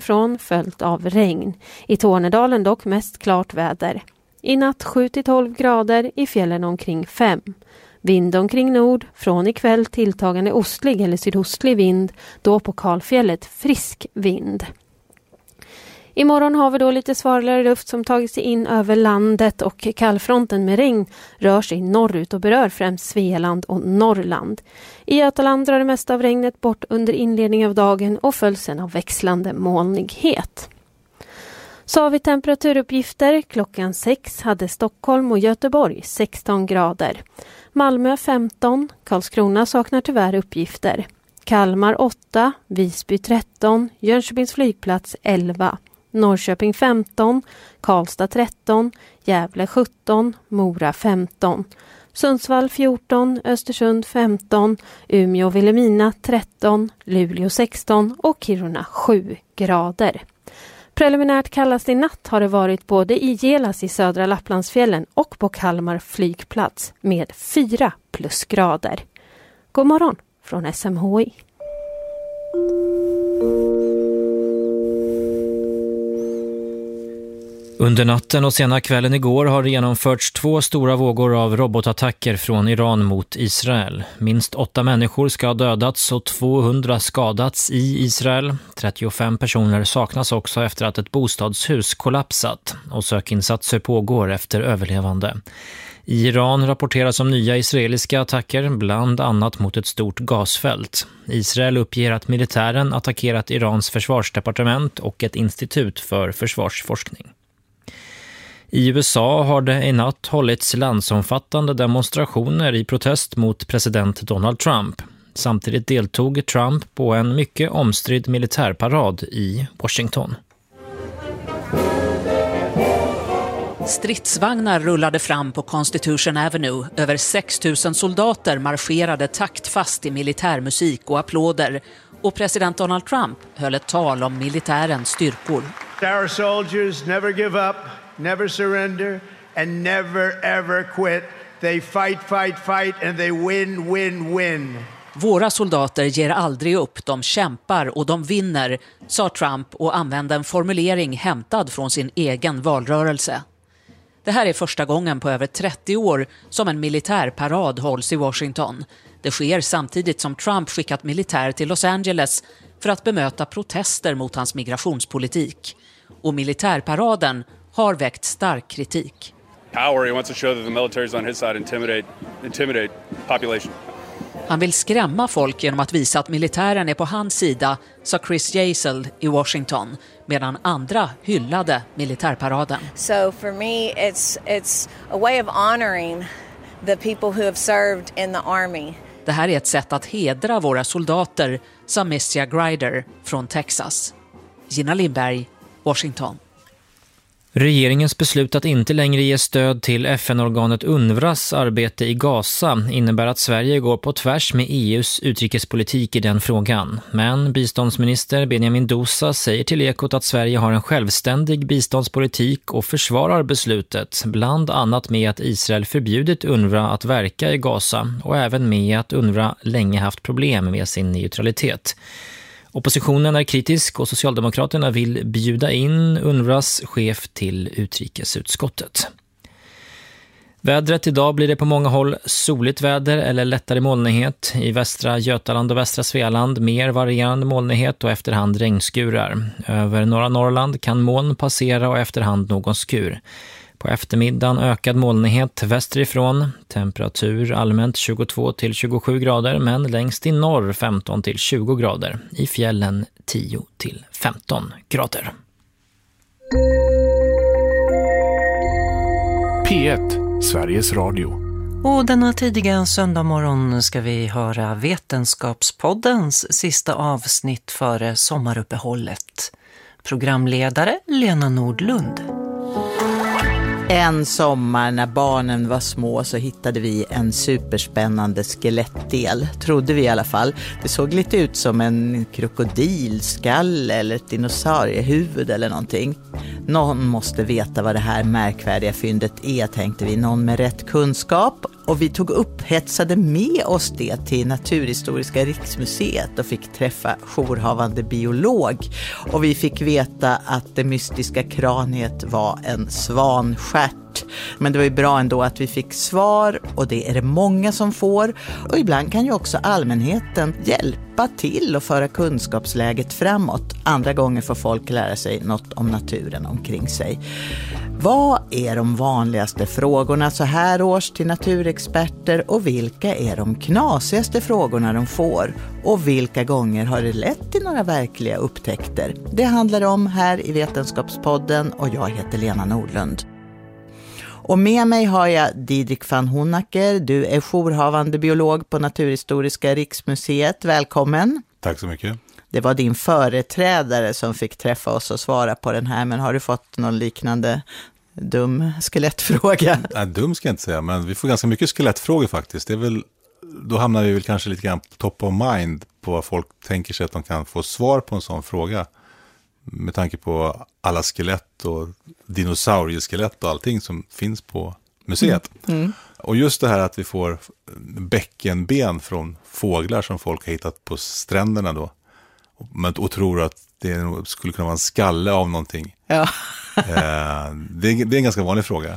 uppifrån följt av regn. I Tornedalen dock mest klart väder. I natt 7-12 grader, i fjällen omkring 5. Vind omkring nord, från ikväll tilltagande ostlig eller sydostlig vind, då på Kalfjället frisk vind. Imorgon har vi då lite svalare luft som tagit sig in över landet och kallfronten med regn rör sig norrut och berör främst Svealand och Norrland. I Götaland drar det mesta av regnet bort under inledningen av dagen och följs sen av växlande molnighet. Så har vi temperaturuppgifter. Klockan 6 hade Stockholm och Göteborg 16 grader. Malmö 15, Karlskrona saknar tyvärr uppgifter. Kalmar 8, Visby 13, Jönköpings flygplats 11. Norrköping 15, Karlstad 13, Gävle 17, Mora 15, Sundsvall 14, Östersund 15, Umeå och Vilhelmina 13, Luleå 16 och Kiruna 7 grader. Preliminärt kallast i natt har det varit både i Gelas i södra Lapplandsfjällen och på Kalmar flygplats med 4 plusgrader. God morgon från SMHI. Under natten och sena kvällen igår har det genomförts 2 stora vågor av robotattacker från Iran mot Israel. Minst 8 människor ska ha dödats och 200 skadats i Israel. 35 personer saknas också efter att ett bostadshus kollapsat och sökinsatser pågår efter överlevande. I Iran rapporteras om nya israeliska attacker, bland annat mot ett stort gasfält. Israel uppger att militären attackerat Irans försvarsdepartement och ett institut för försvarsforskning. I USA har det i natt hållits landsomfattande demonstrationer i protest mot president Donald Trump. Samtidigt deltog Trump på en mycket omstridd militärparad i Washington. Stridsvagnar rullade fram på Constitution Avenue. Över 6 000 soldater marscherade taktfast i militärmusik och applåder. Och president Donald Trump höll ett tal om militärens styrkor. Our soldiers never give up, never surrender and never ever quit. They fight and they win. Våra soldater ger aldrig upp, de kämpar och de vinner, sa Trump och använde en formulering hämtad från sin egen valrörelse. Det här är första gången på över 30 år som en militärparad hålls i Washington. Det sker samtidigt som Trump skickat militär till Los Angeles för att bemöta protester mot hans migrationspolitik. Och militärparaden har väckt stark kritik. Power, he wants to show that the military is on his side, intimidate population. Han vill skrämma folk genom att visa att militären är på hans sida, sa Chris Yazel i Washington, medan andra hyllade militärparaden. So for me it's a way of honoring the people who have served in the army. Det här är ett sätt att hedra våra soldater, sa Mistia Grider från Texas. Gina Lindberg, Washington. Regeringens beslut att inte längre ge stöd till FN-organet UNRWAs arbete i Gaza innebär att Sverige går på tvärs med EUs utrikespolitik i den frågan. Men biståndsminister Benjamin Dousa säger till Ekot att Sverige har en självständig biståndspolitik och försvarar beslutet, bland annat med att Israel förbjudit UNRWA att verka i Gaza och även med att UNRWA länge haft problem med sin neutralitet. Oppositionen är kritisk och Socialdemokraterna vill bjuda in UNRWAs chef till utrikesutskottet. Vädret idag blir det på många håll soligt väder eller lättare molnighet. I västra Götaland och västra Svealand mer varierande molnighet och efterhand regnskurar. Över norra Norrland kan moln passera och efterhand någon skur. På eftermiddagen ökad molnighet västerifrån, temperatur allmänt 22-27 grader men längst i norr 15-20 grader, i fjällen 10-15 grader. P1, Sveriges Radio. Och denna tidiga söndagmorgon ska vi höra Vetenskapspoddens sista avsnitt före sommaruppehållet. Programledare Lena Nordlund. En sommar när barnen var små så hittade vi en superspännande skelettdel, trodde vi i alla fall. Det såg lite ut som en krokodilskalle eller ett dinosauriehuvud eller någonting. Någon måste veta vad det här märkvärdiga fyndet är, tänkte vi. Någon med rätt kunskap. Och vi tog upphetsade med oss det till Naturhistoriska riksmuseet och fick träffa jourhavande biolog. Och vi fick veta att det mystiska kraniet var en svanstjärt. Men det var ju bra ändå att vi fick svar, och det är det många som får. Och ibland kan ju också allmänheten hjälpa till och föra kunskapsläget framåt. Andra gånger får folk lära sig något om naturen omkring sig. Vad är de vanligaste frågorna så här års till naturexperter, och vilka är de knasigaste frågorna de får? Och vilka gånger har det lett till några verkliga upptäckter? Det handlar om här i Vetenskapspodden, och jag heter Lena Nordlund. Och med mig har jag Didrik van Honacker. Du är jourhavande biolog på Naturhistoriska riksmuseet. Välkommen. Tack så mycket. Det var din företrädare som fick träffa oss och svara på den här, men har du fått någon liknande dum skelettfråga? Nej, dum ska jag inte säga, men vi får ganska mycket skelettfrågor faktiskt. Det är väl, då hamnar vi väl kanske lite grann på top of mind på vad folk tänker sig att de kan få svar på en sån fråga. Med tanke på alla skelett och dinosaurieskelett och allting som finns på museet. Och just det här att vi får bäckenben från fåglar som folk har hittat på stränderna då. Och tror att det skulle kunna vara en skalle av någonting. Ja. Det är en ganska vanlig fråga.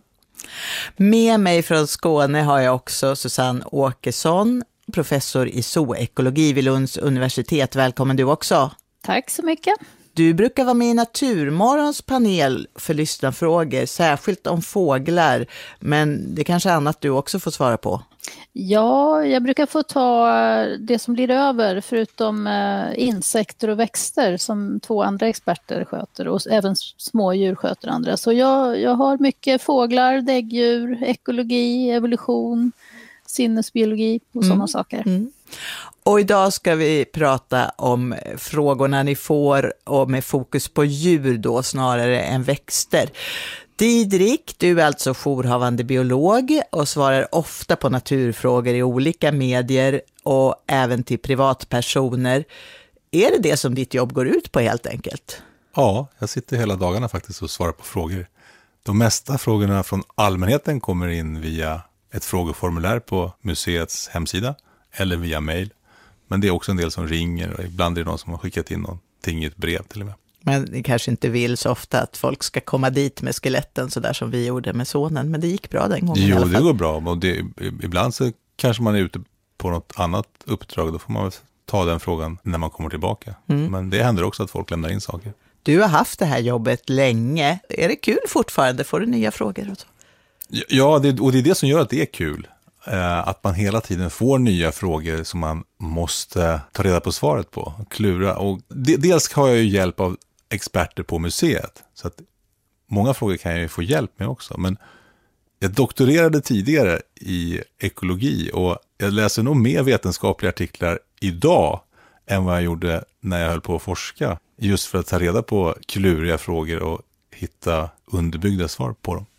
Med mig från Skåne har jag också Susanne Åkesson, professor i zoekologi vid Lunds universitet. Välkommen du också. Tack så mycket. Du brukar vara med i Naturmorgons panel för lyssnarfrågor, särskilt om fåglar. Men det är kanske annat du också får svara på. Ja, jag brukar få ta det som blir över, förutom insekter och växter som 2 andra experter sköter, och även smådjur sköter andra. Så jag har mycket fåglar, däggdjur, ekologi, evolution, sinnesbiologi och sådana saker. Och idag ska vi prata om frågorna ni får, och med fokus på djur då snarare än växter. Didrik, du är alltså jourhavande biolog och svarar ofta på naturfrågor i olika medier och även till privatpersoner. Är det som ditt jobb går ut på helt enkelt? Ja, jag sitter hela dagarna faktiskt och svarar på frågor. De mesta frågorna från allmänheten kommer in via ett frågeformulär på museets hemsida eller via mejl. Men det är också en del som ringer, och ibland är det någon som har skickat in någonting i ett brev till och med. Men ni kanske inte vill så ofta att folk ska komma dit med skeletten så där som vi gjorde med sonen. Men det gick bra den gången. Jo, det går bra. Och ibland så kanske man är ute på något annat uppdrag. Då får man ta den frågan när man kommer tillbaka. Men det händer också att folk lämnar in saker. Du har haft det här jobbet länge. Är det kul fortfarande? Får du nya frågor och så? Ja, och det är det som gör att det är kul. Att man hela tiden får nya frågor som man måste ta reda på svaret på. Klura. Och dels har jag ju hjälp av experter på museet. Så att många frågor kan jag ju få hjälp med också. Men jag doktorerade tidigare i ekologi, och jag läser nog mer vetenskapliga artiklar idag än vad jag gjorde när jag höll på att forska. Just för att ta reda på kluriga frågor och hitta underbyggda svar på dem.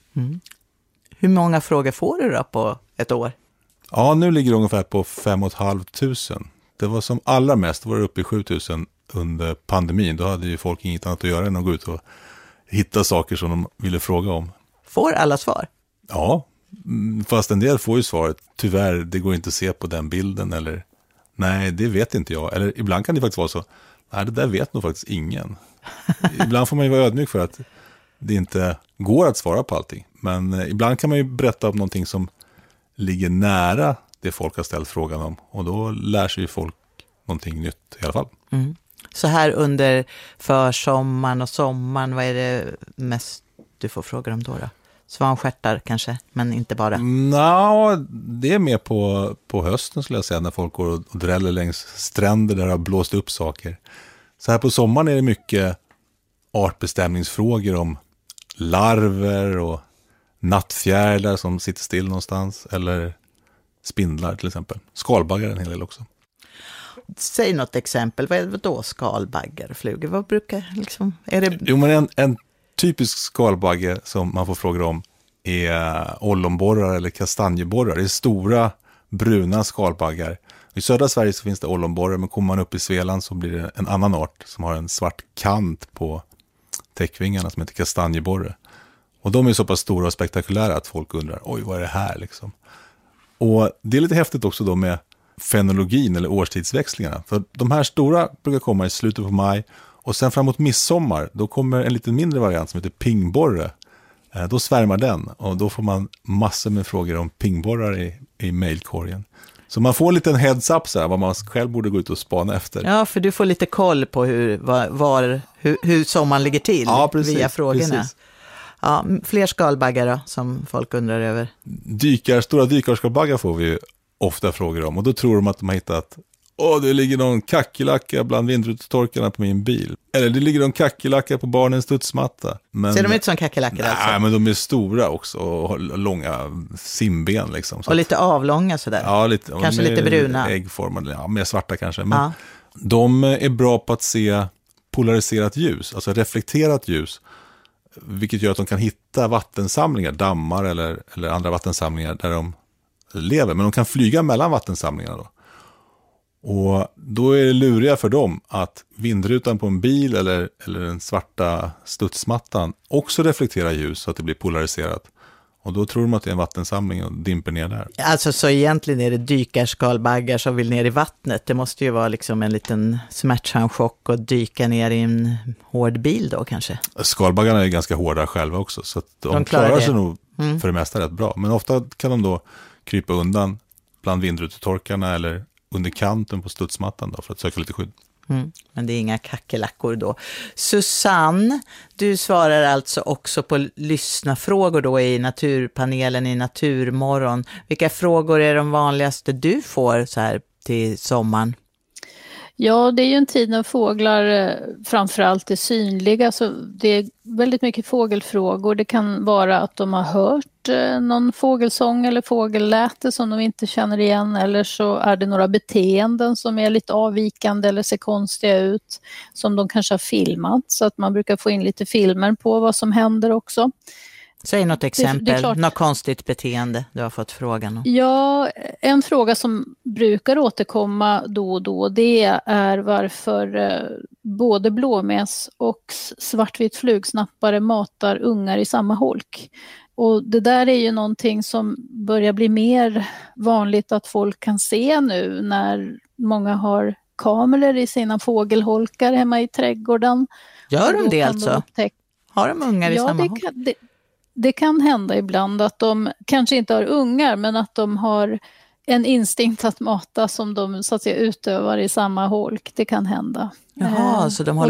Hur många frågor får du då på ett år? Ja, nu ligger det ungefär på 5 500. Det var som allra mest, var det uppe i 7 000 under pandemin. Då hade ju folk inget annat att göra än att gå ut och hitta saker som de ville fråga om. Får alla svar? Ja, fast en del får ju svaret. Tyvärr, det går inte att se på den bilden. Eller nej, det vet inte jag. Eller ibland kan det faktiskt vara så. Nej, det där vet nog faktiskt ingen. Ibland får man ju vara ödmjuk för att det inte går att svara på allting. Men ibland kan man ju berätta om någonting som ligger nära det folk har ställt frågan om. Och då lär sig ju folk någonting nytt i alla fall. Så här under försommaren och sommaren, vad är det mest du får frågor om då? Svanstjärtar kanske, men inte bara. Det är mer på hösten skulle jag säga, när folk går och dräller längs stränder där det har blåst upp saker. Så här på sommaren är det mycket artbestämningsfrågor om larver och nattfjärilar som sitter still någonstans, eller spindlar till exempel. Skalbaggar en hel del också. Säg något exempel. Vad är det då? Skalbaggar och flugor? Vad brukar liksom... Är det... Jo, men en typisk skalbagge som man får frågor om är ollonborrar eller kastanjeborrar. Det är stora bruna skalbaggar. I södra Sverige så finns det ollonborrar, men kommer man upp i Svealand så blir det en annan art som har en svart kant på täckvingarna som heter kastanjeborre. Och de är så pass stora och spektakulära att folk undrar, oj, vad är det här liksom? Och det är lite häftigt också då med fenologin eller årstidsväxlingarna. För de här stora brukar komma i slutet på maj och sen framåt midsommar då kommer en lite mindre variant som heter pingborre. Då svärmar den och då får man massor med frågor om pingborrar i mejlkorgen. Så man får en liten heads up så här, vad man själv borde gå ut och spana efter. Ja, för du får lite koll på hur sommaren ligger till via frågorna. Precis. Ja, fler skalbaggar då, som folk undrar över. Stora dykarskalbaggar får vi ju ofta frågor om. Och då tror de att de har hittat det ligger någon kackerlacka bland vindrutetorkarna på min bil. Eller det ligger någon kackerlacka på barnens studsmatta. Ser de ut som kackerlackor alltså? Nej, men de är stora också och har långa simben liksom. Så och lite avlånga sådär? Ja, lite. Kanske lite bruna? Äggformade, ja, mer svarta kanske. Men de är bra på att se polariserat ljus, alltså reflekterat ljus. Vilket gör att de kan hitta vattensamlingar, dammar eller andra vattensamlingar där de lever. Men de kan flyga mellan vattensamlingarna då. Och då är det luriga för dem att vindrutan på en bil eller den svarta studsmattan också reflekterar ljus så att det blir polariserat. Och då tror de att det är en vattensamling och dimper ner där. Alltså så egentligen är det dykarskalbaggar som vill ner i vattnet. Det måste ju vara liksom en liten smärtsam chock att dyka ner i en hård bil då kanske. Skalbaggarna är ganska hårda själva också så att de klarar sig nog för det mesta rätt bra. Men ofta kan de då krypa undan bland vindrutetorkarna eller under kanten på studsmattan då för att söka lite skydd. Men det är inga kackerlackor då. Susanne, du svarar alltså också på lyssnarfrågor då i Naturpanelen i Naturmorgon. Vilka frågor är de vanligaste du får så här till sommaren? Ja, det är ju en tid när fåglar framförallt är synliga, så det är väldigt mycket fågelfrågor. Det kan vara att de har hört någon fågelsång eller fågelläte som de inte känner igen, eller så är det några beteenden som är lite avvikande eller ser konstiga ut som de kanske har filmat, så att man brukar få in lite filmer på vad som händer också. Säg något exempel, något konstigt beteende du har fått frågan om. Ja, en fråga som brukar återkomma då och då, det är varför både blåmes och svartvit flugsnappare matar ungar i samma holk. Och det där är ju någonting som börjar bli mer vanligt att folk kan se nu när många har kameror i sina fågelholkar hemma i trädgården. Gör de det alltså? Har de ungar i samma holk? Det kan hända ibland att de kanske inte har ungar, men att de har en instinkt att mata som de så att säga utövar i samma holk. Det kan hända. Jaha, så de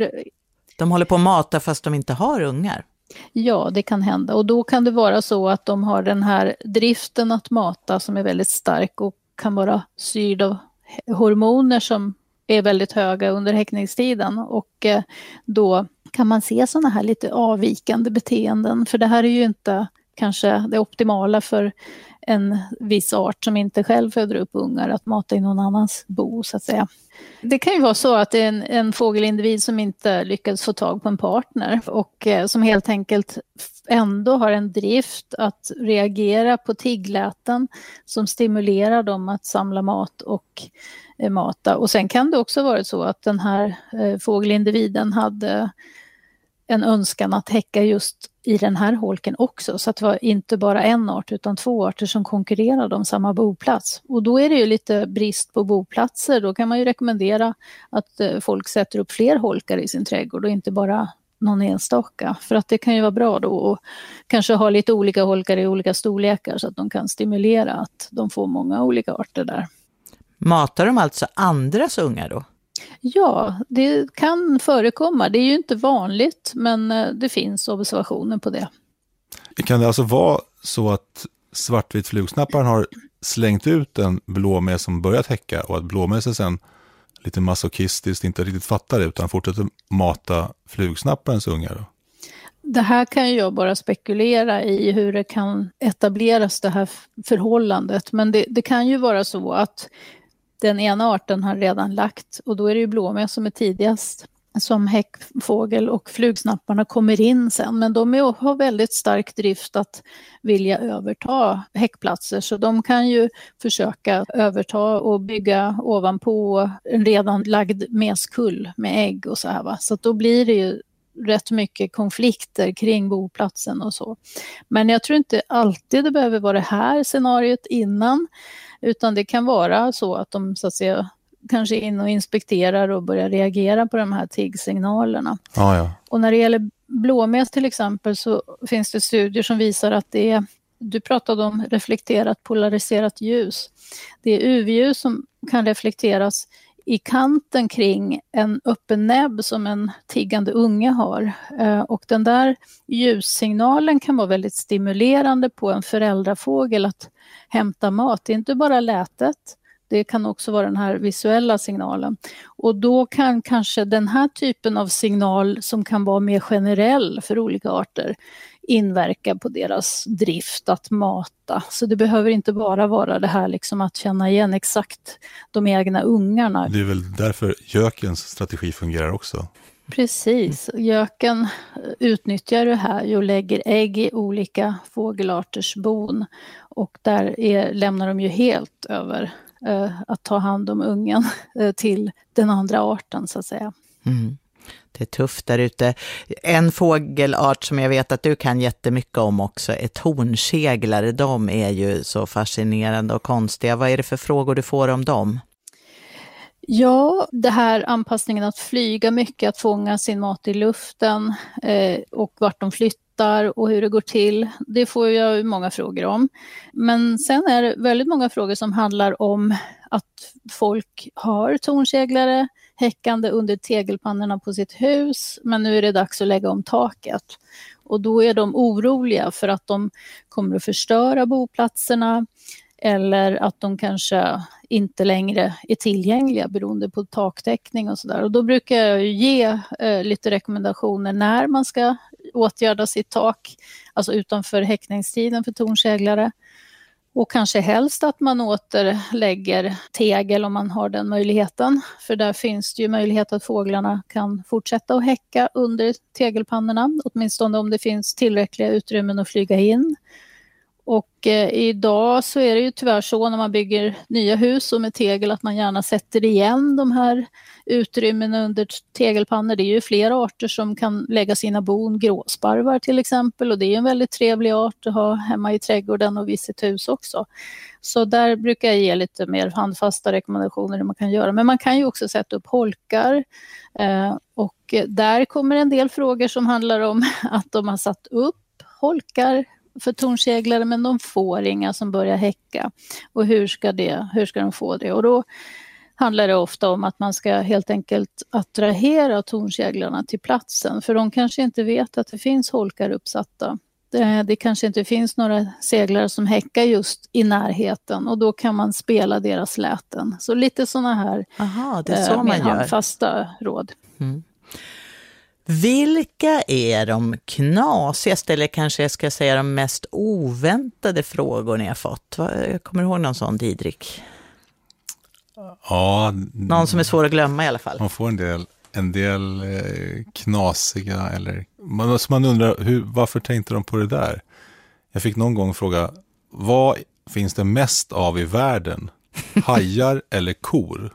håller på att mata fast de inte har ungar? Ja, det kan hända. Och då kan det vara så att de har den här driften att mata som är väldigt stark och kan vara styrd av hormoner som är väldigt höga under häckningstiden. Och då kan man se sådana här lite avvikande beteenden. För det här är ju inte kanske det optimala för en viss art som inte själv föder upp ungar att mata i någon annans bo så att säga. Det kan ju vara så att det är en fågelindivid som inte lyckats få tag på en partner och som helt enkelt ändå har en drift att reagera på tiggläten som stimulerar dem att samla mat och mata. Och sen kan det också vara så att den här fågelindividen hade en önskan att häcka just i den här holken också. Så att det var inte bara en art utan 2 arter som konkurrerade om samma boplats. Och då är det ju lite brist på boplatser. Då kan man ju rekommendera att folk sätter upp fler holkar i sin trädgård och inte bara någon enstaka. För att det kan ju vara bra då och kanske ha lite olika holkar i olika storlekar så att de kan stimulera att de får många olika arter där. Matar de alltså andras ungar då? Ja, det kan förekomma. Det är ju inte vanligt, men det finns observationer på det. Kan det alltså vara så att svartvit flugsnapparen har slängt ut en blåmes som börjat häcka och att blåmesen sen lite masochistiskt inte riktigt fattar det utan fortsätter mata flugsnapparens ungar då? Det här kan jag bara spekulera i hur det kan etableras det här förhållandet. Men det kan ju vara så att den ena arten har redan lagt och då är det ju blåmes som är tidigast som häckfågel och flugsnapparna kommer in sen. Men de har väldigt stark drift att vilja överta häckplatser så de kan ju försöka överta och bygga ovanpå en redan lagd meskull med ägg och så här va. Så att då blir det ju rätt mycket konflikter kring boplatsen och så. Men jag tror inte alltid det behöver vara det här scenariot innan, utan det kan vara så att de så att säga kanske är in och inspekterar och börjar reagera på de här tiggsignalerna. Ja. Och när det gäller blåmes till exempel så finns det studier som visar att det är, du pratade om reflekterat polariserat ljus. Det är UV-ljus som kan reflekteras i kanten kring en öppen näbb som en tiggande unge har. Och den där ljussignalen kan vara väldigt stimulerande på en föräldrafågel att hämta mat. Det är inte bara lätet, det kan också vara den här visuella signalen. Och då kan kanske den här typen av signal som kan vara mer generell för olika arter inverka på deras drift att mata. Så det behöver inte bara vara det här liksom att känna igen exakt de egna ungarna. Det är väl därför gökens strategi fungerar också. Precis, göken utnyttjar det här och lägger ägg i olika fågelarters bon. Och där lämnar de ju helt över att ta hand om ungen till den andra arten så att säga. Mm. Det är tufft där ute. En fågelart som jag vet att du kan jättemycket om också är tornseglare. De är ju så fascinerande och konstiga. Vad är det för frågor du får om dem? Ja, det här anpassningen att flyga mycket, att fånga sin mat i luften och vart de flyttar och hur det går till. Det får jag många frågor om. Men sen är det väldigt många frågor som handlar om att folk har tornseglare häckande under tegelpannorna på sitt hus, men nu är det dags att lägga om taket. Och då är de oroliga för att de kommer att förstöra boplatserna eller att de kanske inte längre är tillgängliga beroende på taktäckning och sådär. Och då brukar jag ge lite rekommendationer när man ska åtgärda sitt tak, alltså utanför häckningstiden för tornseglare. Och kanske helst att man återlägger tegel om man har den möjligheten. För där finns det ju möjlighet att fåglarna kan fortsätta att häcka under tegelpannorna. Åtminstone om det finns tillräckliga utrymmen att flyga in. Och idag så är det ju tyvärr så när man bygger nya hus och med tegel att man gärna sätter igen de här utrymmena under tegelpannor. Det är ju flera arter som kan lägga sina bon, gråsparvar till exempel, och det är en väldigt trevlig art att ha hemma i trädgården och vid sitt hus också. Så där brukar jag ge lite mer handfasta rekommendationer hur man kan göra. Men man kan ju också sätta upp holkar och där kommer en del frågor som handlar om att de har satt upp holkar för tornseglare men de får inga som börjar häcka. Och hur ska de få det? Och då handlar det ofta om att man ska helt enkelt attrahera tornseglarna till platsen. För de kanske inte vet att det finns holkar uppsatta. Det kanske inte finns några seglare som häckar just i närheten och då kan man spela deras läten. Så lite sådana här det är så man gör. Handfasta råd. Mm. Vilka är de knasigaste eller kanske jag ska säga de mest oväntade frågor ni har fått? Jag kommer ihåg någon sån, Didrik? Ja. Någon som är svår att glömma i alla fall. Man får en del knasiga eller man undrar varför tänkte de på det där? Jag fick någon gång fråga, vad finns det mest av i världen? Hajar eller kor?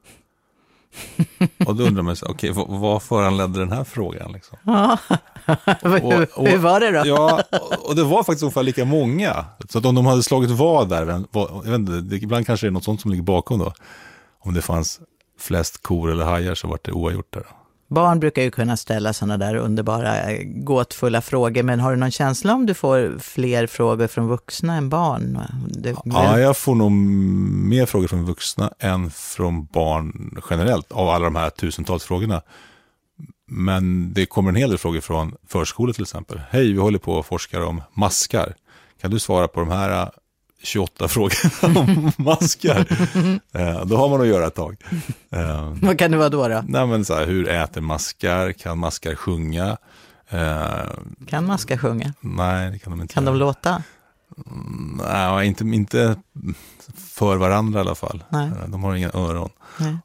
Och då undrar man sig, okej, vad föranledde den här frågan liksom? Ja. Hur var det då? Ja, och det var faktiskt ungefär lika många. Så att om de hade slagit vad där, jag vet inte, ibland kanske det är något sånt som ligger bakom då. Om det fanns flest kor eller hajar så var det oavgjort där. Barn brukar ju kunna ställa sådana där underbara, gåtfulla frågor. Men har du någon känsla om du får fler frågor från vuxna än barn? Ja, jag får nog mer frågor från vuxna än från barn generellt. Av alla de här tusentals frågorna. Men det kommer en hel del frågor från förskolan till exempel. Hej, vi håller på och forskar om maskar. Kan du svara på de här 28 frågorna om maskar? Då har man att göra ett tag. Vad kan det vara då? Nej, men så här, hur äter maskar? Kan maskar sjunga? Kan maskar sjunga? Nej, det kan de inte. Kan de låta? Nej, inte för varandra i alla fall. Nej. De har inga öron. Nej.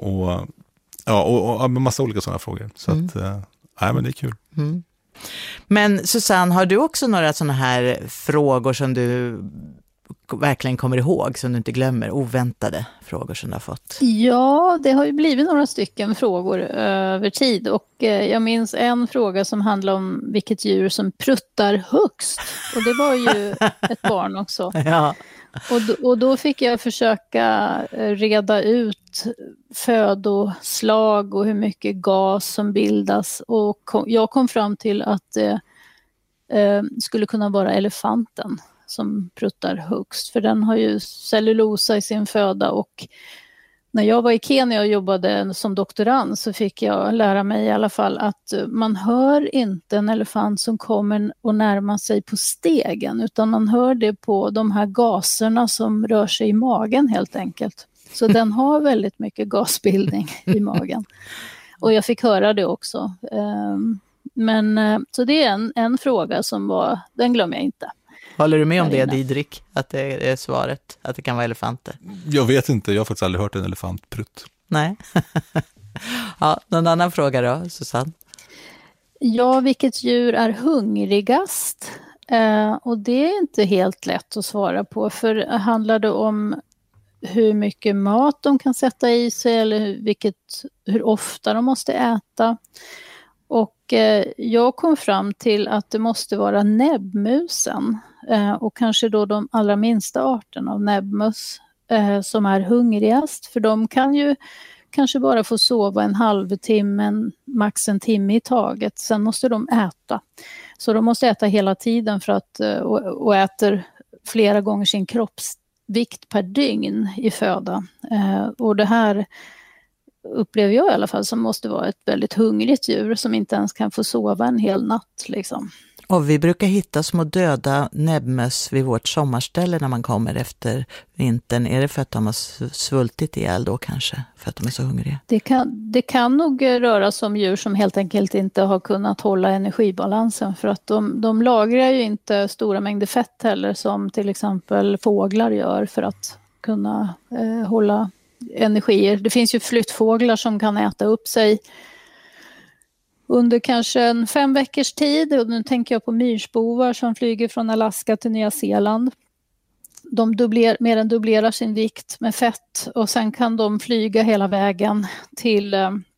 Och med massa olika sådana frågor. Så att, nej, men det är kul. Men Susanne, har du också några sådana här frågor som du verkligen kommer ihåg, som du inte glömmer, oväntade frågor som du har fått? Ja, det har ju blivit några stycken frågor över tid och jag minns en fråga som handlade om vilket djur som pruttar högst, och det var ju ett barn också. Ja. Och då fick jag försöka reda ut födoslag och hur mycket gas som bildas, och jag kom fram till att det skulle kunna vara elefanten som pruttar högst, för den har ju cellulosa i sin föda, och när jag var i Kenya och jobbade som doktorand så fick jag lära mig i alla fall att man hör inte en elefant som kommer och närmar sig på stegen, utan man hör det på de här gaserna som rör sig i magen helt enkelt. Så den har väldigt mycket gasbildning i magen. Och jag fick höra det också. Så det är en fråga som den glömmer jag inte. Håller du med om det, Didrik? Att det är svaret, att det kan vara elefanter? Jag vet inte, jag har faktiskt aldrig hört en elefantprutt. Nej. Ja, någon annan fråga då, Susanne? Ja, vilket djur är hungrigast? Och det är inte helt lätt att svara på, för handlar det om hur mycket mat de kan sätta i sig eller hur ofta de måste äta? Och jag kom fram till att det måste vara näbbmusen och kanske då de allra minsta arterna av näbbmus som är hungrigast. För de kan ju kanske bara få sova en halvtimme, max en timme i taget. Sen måste de äta. Så de måste äta hela tiden och äter flera gånger sin kroppsvikt per dygn i föda. Och det här upplever jag i alla fall som måste vara ett väldigt hungrigt djur som inte ens kan få sova en hel natt. Liksom. Och vi brukar hitta små döda näbbmöss vid vårt sommarställe när man kommer efter vintern. Är det för att de har svultit ihjäl då kanske? För att de är så hungriga? Det kan nog röra sig om djur som helt enkelt inte har kunnat hålla energibalansen. För att de lagrar ju inte stora mängder fett heller som till exempel fåglar gör för att kunna hålla energier. Det finns ju flyttfåglar som kan äta upp sig under kanske 5 veckors tid. Och nu tänker jag på myrsbovar som flyger från Alaska till Nya Zeeland. De mer än dubblerar sin vikt med fett och sen kan de flyga hela vägen till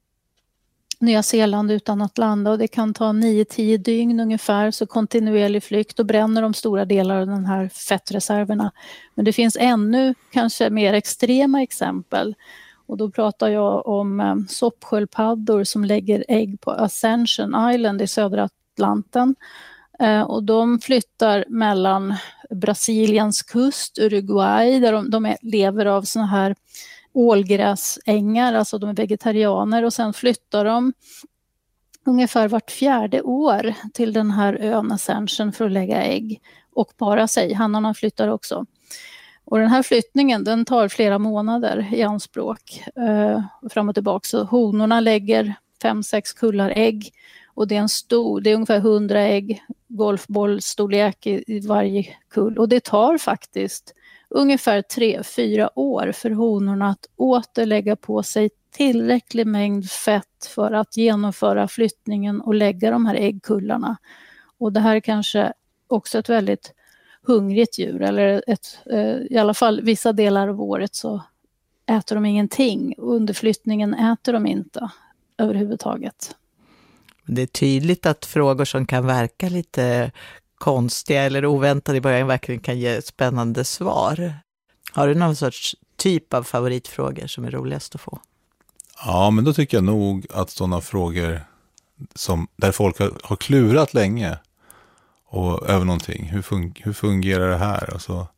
Nya Zeeland utan att landa, och det kan ta 9-10 dygn ungefär, så kontinuerlig flykt, och bränner de stora delar av den här fettreserverna. Men det finns ännu kanske mer extrema exempel, och då pratar jag om soppsköldpaddor som lägger ägg på Ascension Island i södra Atlanten, och de flyttar mellan Brasiliens kust, Uruguay, där de lever av såna här ålgräsängar, alltså de är vegetarianer, och sen flyttar de ungefär vart 4:e år till den här ön Ascension för att lägga ägg och para sig. Hannarna flyttar också. Och den här flyttningen, den tar flera månader i anspråk fram och tillbaka. Så honorna lägger 5-6 kullar ägg, och det är ungefär 100 ägg, golfbollstorlek i varje kull, och det tar faktiskt ungefär 3-4 år för honorna att åter lägga på sig tillräcklig mängd fett för att genomföra flyttningen och lägga de här äggkullarna. Och det här är kanske också ett väldigt hungrigt djur, eller i alla fall vissa delar av året så äter de ingenting, och under flyttningen äter de inte överhuvudtaget. Det är tydligt att frågor som kan verka lite konstiga eller oväntade i början verkligen kan ge spännande svar. Har du någon sorts typ av favoritfrågor som är roligast att få? Ja, men då tycker jag nog att sådana frågor där folk har klurat länge och över någonting. Hur fungerar det här?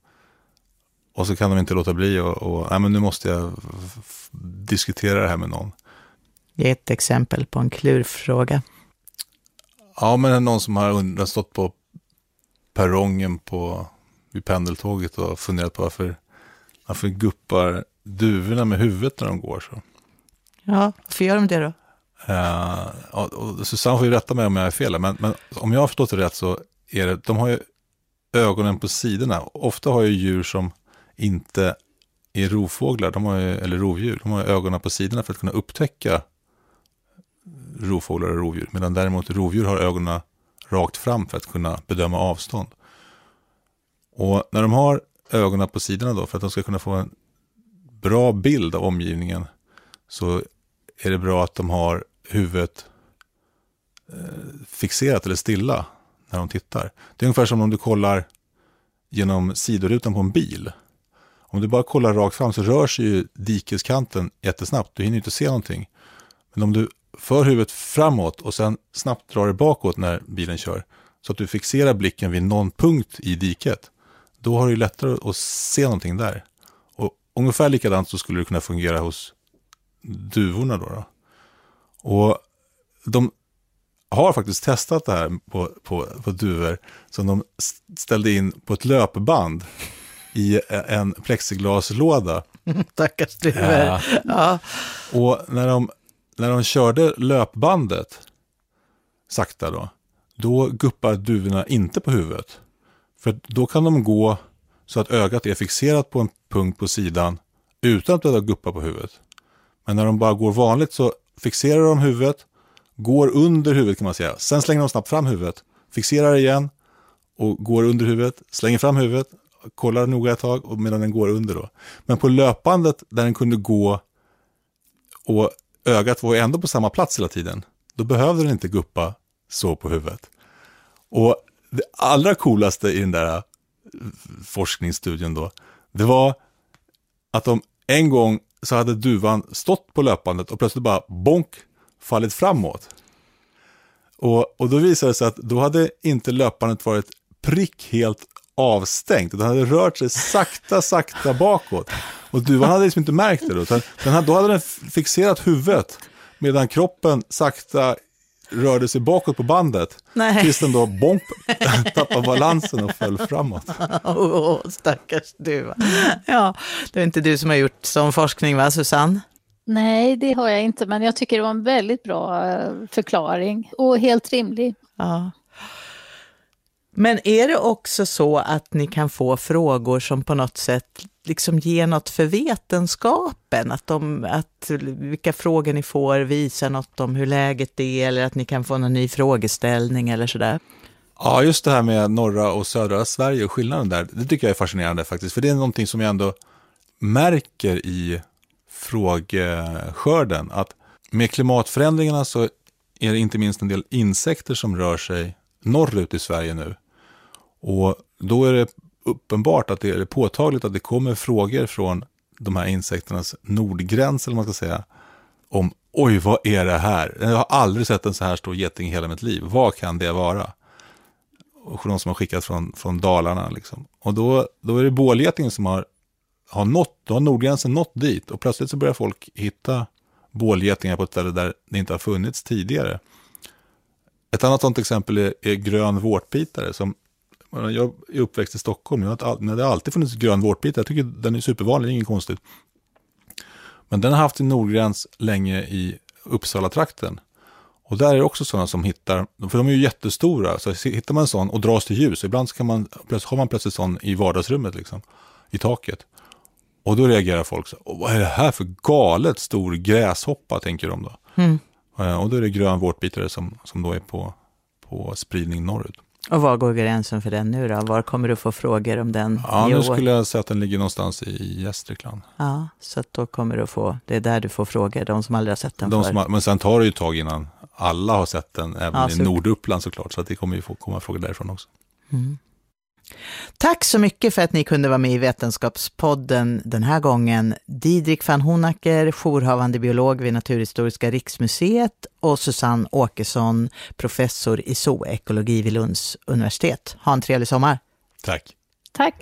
Och så kan de inte låta bli nej, men nu måste jag diskutera det här med någon. Ge ett exempel på en klurfråga. Ja, men någon som har stått på perrongen vid pendeltåget och funderat på varför guppar duvorna med huvudet när de går så. Ja, varför gör de det då? Och Susanne får ju rätta mig om jag är fel, men om jag har förstått det rätt så är det, de har ju ögonen på sidorna. Ofta har ju djur som inte är rovfåglar, eller rovdjur, de har ju ögonen på sidorna för att kunna upptäcka rovfåglar och rovdjur, medan däremot rovdjur har ögonen rakt fram för att kunna bedöma avstånd. Och när de har ögonen på sidorna då, för att de ska kunna få en bra bild av omgivningen, så är det bra att de har huvudet fixerat eller stilla när de tittar. Det är ungefär som om du kollar genom sidorutan på en bil. Om du bara kollar rakt fram så rör sig ju dikeskanten jättesnabbt. Du hinner inte se någonting. Men om du för huvudet framåt och sen snabbt drar det bakåt när bilen kör, så att du fixerar blicken vid någon punkt i diket, då har du lättare att se någonting där. Och ungefär likadant så skulle det kunna fungera hos duvorna då. Och de har faktiskt testat det här på duvor som de ställde in på ett löpband i en plexiglaslåda. Tackars duvor. Ja. Och när de körde löpbandet sakta då guppar duvorna inte på huvudet. För då kan de gå så att ögat är fixerat på en punkt på sidan utan att behöva guppa på huvudet. Men när de bara går vanligt så fixerar de huvudet, går under huvudet kan man säga. Sen slänger de snabbt fram huvudet, fixerar igen och går under huvudet, slänger fram huvudet, kollar noga ett tag och medan den går under då. Men på löpbandet där den kunde gå och ögat var ändå på samma plats hela tiden, då behövde den inte guppa så på huvudet. Och det allra coolaste i den där forskningsstudien då, det var att de en gång så hade duvan stått på löpbandet och plötsligt bara bonk fallit framåt. Och då visade det sig att då hade inte löpbandet varit prick helt avstängt. Den hade rört sig sakta bakåt. Och duvan hade liksom inte märkt det då. Då hade den fixerat huvudet medan kroppen sakta rörde sig bakåt på bandet. Nej. Tills den då bonk tappade balansen och föll framåt. Stackars duva. Ja, det är inte du som har gjort sån forskning, va, Susanne? Nej, det har jag inte, men jag tycker det var en väldigt bra förklaring och helt rimlig. Ja. Men är det också så att ni kan få frågor som på något sätt liksom ger något för vetenskapen? Att vilka frågor ni får visar något om hur läget är, eller att ni kan få någon ny frågeställning eller sådär? Ja, just det här med norra och södra Sverige och skillnaden där, det tycker jag är fascinerande faktiskt. För det är någonting som jag ändå märker i frågeskörden, att med klimatförändringarna så är det inte minst en del insekter som rör sig norrut i Sverige nu. Och då är det uppenbart att det är påtagligt att det kommer frågor från de här insekternas nordgräns, eller man ska säga, om oj, vad är det här? Jag har aldrig sett en så här stor geting i hela mitt liv. Vad kan det vara? Och de som har skickat från Dalarna liksom. Och då är det bålgetingen som har nordgränsen nått dit, och plötsligt så börjar folk hitta bålgetingar på ett ställe där det inte har funnits tidigare. Ett annat sånt exempel är grön vårtbitare. Jag är uppväxt i Stockholm, det har alltid funnits grön vårtbitare. Jag tycker den är supervanlig, det är inget konstigt. Men den har haft sin nordgräns länge i Uppsala-trakten. Och där är det också sådana som hittar, för de är ju jättestora, så hittar man en sån och dras till ljus. Ibland så har man plötsligt sån i vardagsrummet liksom, i taket. Och då reagerar folk så, vad är det här för galet stor gräshoppa, tänker de då. Mm. Och då är det grön vårtbitare som då är på spridning norrut. Och var går gränsen för den nu då? Var kommer du få frågor om den? Ja, nu skulle jag säga att den ligger någonstans i Gästrikland. Ja, så att då kommer du få, det är där du får frågor, de som aldrig har sett den förr. Men sen tar det ju ett tag innan alla har sett den, även i Norduppland såklart, så att det kommer ju få komma frågor därifrån också. Mm. Tack så mycket för att ni kunde vara med i Vetenskapspodden den här gången. Didrik van Honacker, jourhavande biolog vid Naturhistoriska riksmuseet, och Susanne Åkesson, professor i zoekologi vid Lunds universitet. Ha en trevlig sommar. Tack. Tack.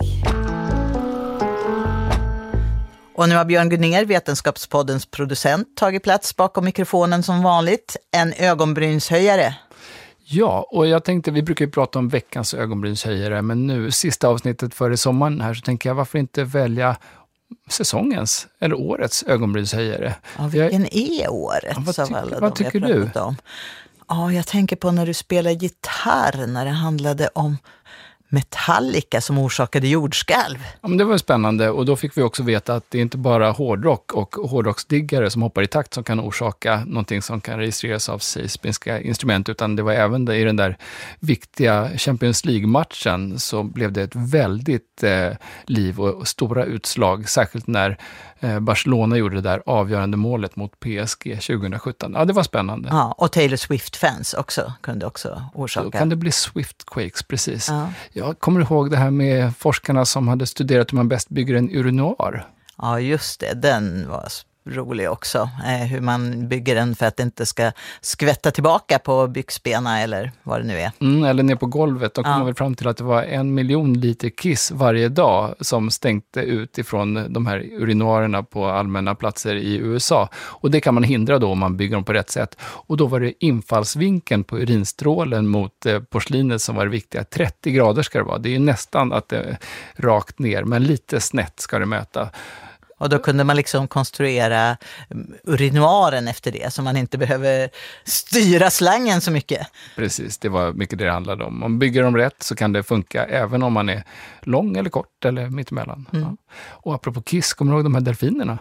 Och nu har Björn Gunnér, Vetenskapspoddens producent, tagit plats bakom mikrofonen som vanligt. En ögonbrynshöjare. Ja, och jag tänkte, vi brukar ju prata om veckans ögonbrynshöjare, men nu, sista avsnittet före sommaren här, så tänker jag, varför inte välja säsongens eller årets ögonbrynshöjare? Ja, vilken är årets? Vad tycker du? Ja, jag tänker på när du spelar gitarr, när det handlade om Metallica som orsakade jordskalv. Ja, men det var spännande, och då fick vi också veta att det är inte bara hårdrock och hårdrocksdiggare som hoppar i takt som kan orsaka någonting som kan registreras av seismiska instrument, utan det var även i den där viktiga Champions League-matchen så blev det ett väldigt liv och stora utslag, särskilt när Barcelona gjorde det där avgörande målet mot PSG 2017. Ja, det var spännande. Ja, och Taylor Swift-fans också kunde också orsaka. Då kan det bli Swift-quakes, precis. Ja. Jag kommer ihåg det här med forskarna som hade studerat hur man bäst bygger en urinoar. Ja, just det. Den var rolig också. Hur man bygger den för att det inte ska skvätta tillbaka på byxbena eller vad det nu är. Eller ner på golvet. De kom väl fram till att det var 1 miljon liter kiss varje dag som stänkte ut ifrån de här urinoarerna på allmänna platser i USA. Och det kan man hindra då om man bygger dem på rätt sätt. Och då var det infallsvinkeln på urinstrålen mot porslinet som var det viktiga. 30 grader ska det vara. Det är nästan att det är rakt ner, men lite snett ska det möta. Och då kunde man liksom konstruera urinoaren efter det, så man inte behöver styra slangen så mycket. Precis, det var mycket det handlade om. Om man bygger dem rätt så kan det funka även om man är lång eller kort eller mittemellan. Ja. Och apropå kiss, kommer du ihåg de här delfinerna?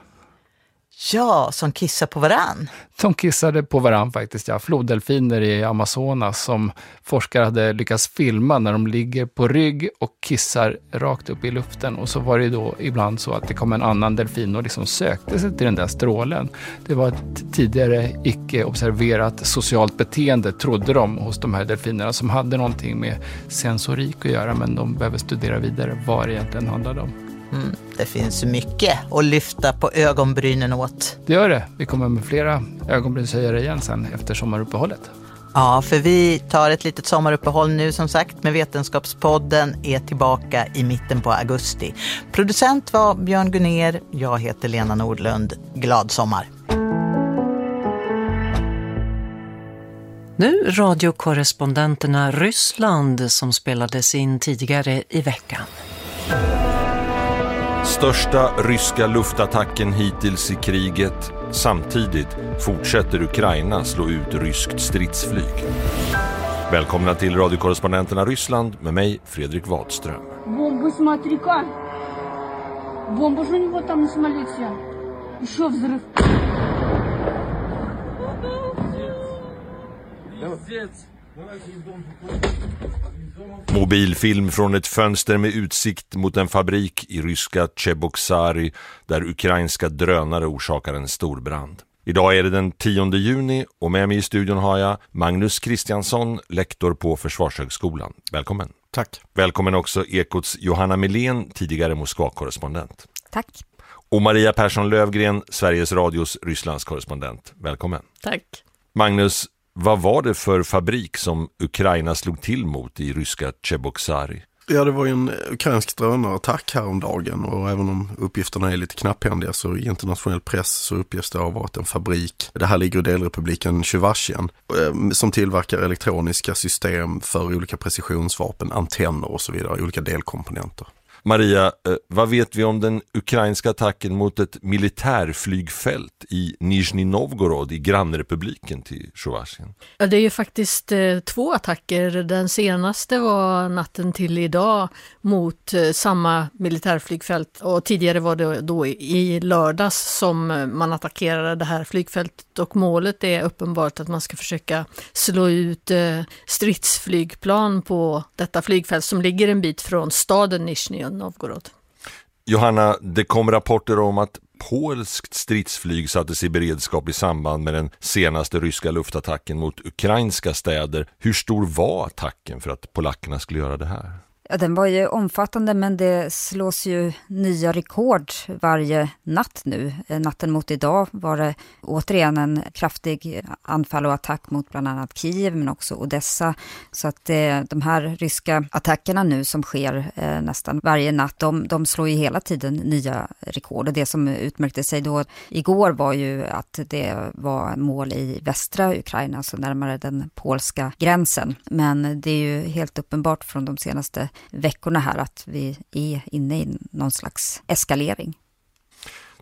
Ja, som kissar på varann. De kissade på varann faktiskt, ja. Floddelfiner i Amazonas som forskare hade lyckats filma när de ligger på rygg och kissar rakt upp i luften. Och så var det då ibland så att det kom en annan delfin och liksom sökte sig till den där strålen. Det var ett tidigare icke-observerat socialt beteende, trodde de, hos de här delfinerna som hade någonting med sensorik att göra, men de behöver studera vidare vad det egentligen handlade om. Det finns mycket att lyfta på ögonbrynen åt. Det gör det. Vi kommer med flera ögonbrynshöjare igen sen efter sommaruppehållet. Ja, för vi tar ett litet sommaruppehåll nu som sagt, med Vetenskapspodden är tillbaka i mitten på augusti. Producent var Björn Gunner, jag heter Lena Nordlund. Glad sommar! Nu radiokorrespondenterna Ryssland som spelades in tidigare i veckan. Största ryska luftattacken hittills i kriget. Samtidigt fortsätter Ukraina slå ut ryskt stridsflyg. Välkomna till radiokorrespondenterna Ryssland med mig, Fredrik Wadström. Bombu смотри-ка. Bombu же у него там на самолете. Еще взрыв. Mobilfilm från ett fönster med utsikt mot en fabrik i ryska Cheboksary där ukrainska drönare orsakar en stor brand. Idag är det den 10 juni och med mig i studion har jag Magnus Kristiansson, lektor på Försvarshögskolan. Välkommen. Tack. Välkommen också Ekots Johanna Milén, tidigare Moskva-korrespondent. Tack. Och Maria Persson-Lövgren, Sveriges Radios Rysslands-korrespondent. Välkommen. Tack. Magnus, vad var det för fabrik som Ukraina slog till mot i ryska Cheboksary? Ja, det var ju en ukrainsk drönarattack häromdagen, och även om uppgifterna är lite knapphändiga så i internationell press så uppges det ha varit en fabrik. Det här ligger i delrepubliken Chuvashien som tillverkar elektroniska system för olika precisionsvapen, antenner och så vidare, olika delkomponenter. Maria, vad vet vi om den ukrainska attacken mot ett militärflygfält i Nizhny Novgorod i grannrepubliken till Chuvashien? Ja, det är ju faktiskt 2 attacker. Den senaste var natten till idag mot samma militärflygfält, och tidigare var det då i lördags som man attackerade det här flygfältet, och målet är uppenbart att man ska försöka slå ut stridsflygplan på detta flygfält som ligger en bit från staden Nizhny Novgorod. Johanna, det kom rapporter om att polskt stridsflyg sattes i beredskap i samband med den senaste ryska luftattacken mot ukrainska städer. Hur stor var attacken för att polackerna skulle göra det här? Ja, den var ju omfattande, men det slås ju nya rekord varje natt nu. Natten mot idag var det återigen en kraftig anfall och attack mot bland annat Kiev men också Odessa. Så att de här ryska attackerna nu som sker nästan varje natt, de slår ju hela tiden nya rekord. Och det som utmärkte sig då igår var ju att det var mål i västra Ukraina, så närmare den polska gränsen. Men det är ju helt uppenbart från de senaste veckorna här att vi är inne i någon slags eskalering.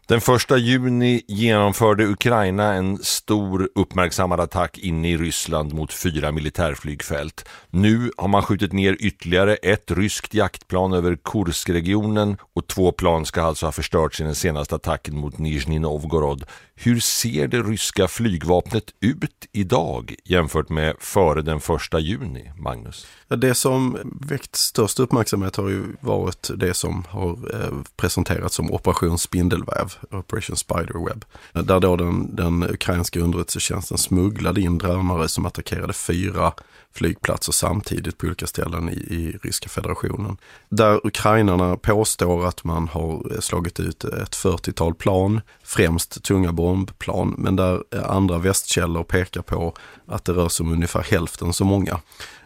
Den 1 juni genomförde Ukraina en stor uppmärksammad attack inne i Ryssland mot 4 militärflygfält. Nu har man skjutit ner ytterligare ett ryskt jaktplan över Kurskregionen och 2 plan ska alltså ha förstörts i den senaste attacken mot Nizhny Novgorod. Hur ser det ryska flygvapnet ut idag jämfört med före den 1 juni, Magnus? Det som väckt störst uppmärksamhet har ju varit det som har presenterats som Operation Spindelväv, Operation Spiderweb. Där då den ukrainska underrättelsetjänsten smugglade in drönare som attackerade 4 flygplatser samtidigt på olika ställen i Ryska federationen. Där ukrainarna påstår att man har slagit ut ett 40-tal plan, främst tunga bombplan, men där andra västkällor pekar på att det rör sig om ungefär hälften så många.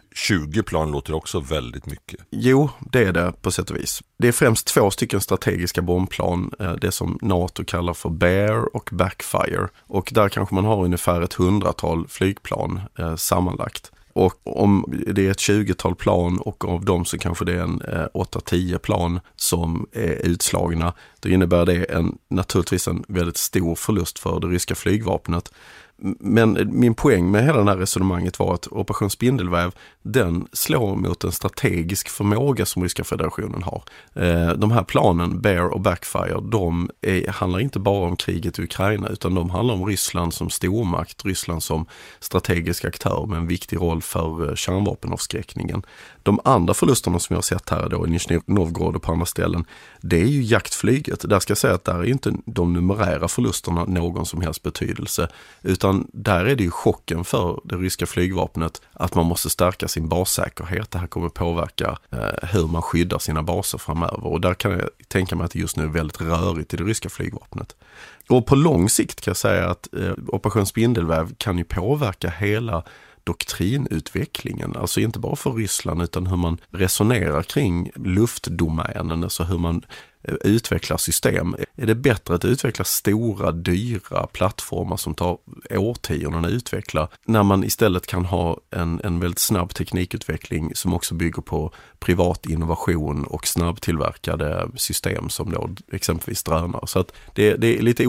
20 plan låter också väldigt mycket. Jo, det är det på sätt och vis. Det är främst 2 stycken strategiska bombplan, det som NATO kallar för Bear och Backfire. Och där kanske man har ungefär ett 100-tal flygplan sammanlagt. Och om det är ett 20-tal plan och av dem så kanske det är en 8-10 plan som är utslagna, då innebär det naturligtvis en väldigt stor förlust för det ryska flygvapnet. Men min poäng med hela det här resonemanget var att Operation Spindelväv, den slår mot en strategisk förmåga som Ryska federationen har. De här planen, Bear och Backfire, de handlar inte bara om kriget i Ukraina, utan de handlar om Ryssland som stormakt, Ryssland som strategisk aktör med en viktig roll för kärnvapenavskräckningen. De andra förlusterna som jag har sett här då i Nizhny Novgorod och på andra ställen, det är ju jaktflyget. Där ska jag säga att där är inte de numerära förlusterna någon som helst betydelse, utan där är det ju chocken för det ryska flygvapnet att man måste stärka sin bassäkerhet. Det här kommer påverka hur man skyddar sina baser framöver, och där kan jag tänka mig att det just nu är väldigt rörigt i det ryska flygvapnet. Och på lång sikt kan jag säga att Operation Spindelväv kan ju påverka hela doktrinutvecklingen, alltså inte bara för Ryssland utan hur man resonerar kring luftdomänen, alltså hur man utvecklar system. Är det bättre att utveckla stora, dyra plattformar som tar årtionden att utveckla, när man istället kan ha en väldigt snabb teknikutveckling som också bygger på privat innovation och snabbtillverkade system som då exempelvis drönare. Så att det är lite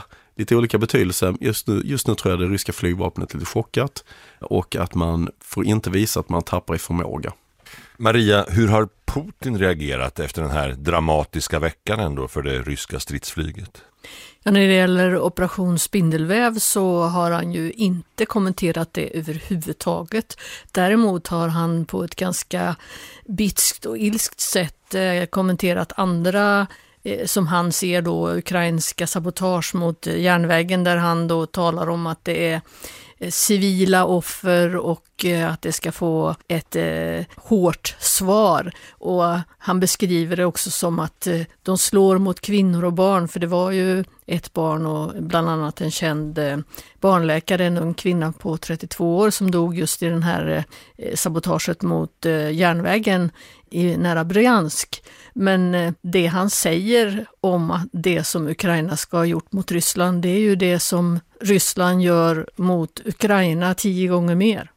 olika betydelse. Just nu tror jag det ryska flygvapnet är lite chockat och att man får inte visa att man tappar i förmåga. Maria, hur har Putin reagerat efter den här dramatiska veckan ändå för det ryska stridsflyget? Ja, när det gäller Operation Spindelväv så har han ju inte kommenterat det överhuvudtaget. Däremot har han på ett ganska bitskt och ilskt sätt kommenterat andra som han ser då ukrainska sabotage mot järnvägen, där han då talar om att det är civila offer och att det ska få ett hårt svar. Och han beskriver det också som att de slår mot kvinnor och barn, för det var ju ett barn och bland annat en känd barnläkare, en ung kvinna på 32 år som dog just i den här sabotaget mot järnvägen nära Bryansk. Men det han säger om det som Ukraina ska ha gjort mot Ryssland, det är ju det som Ryssland gör mot Ukraina 10 gånger mer.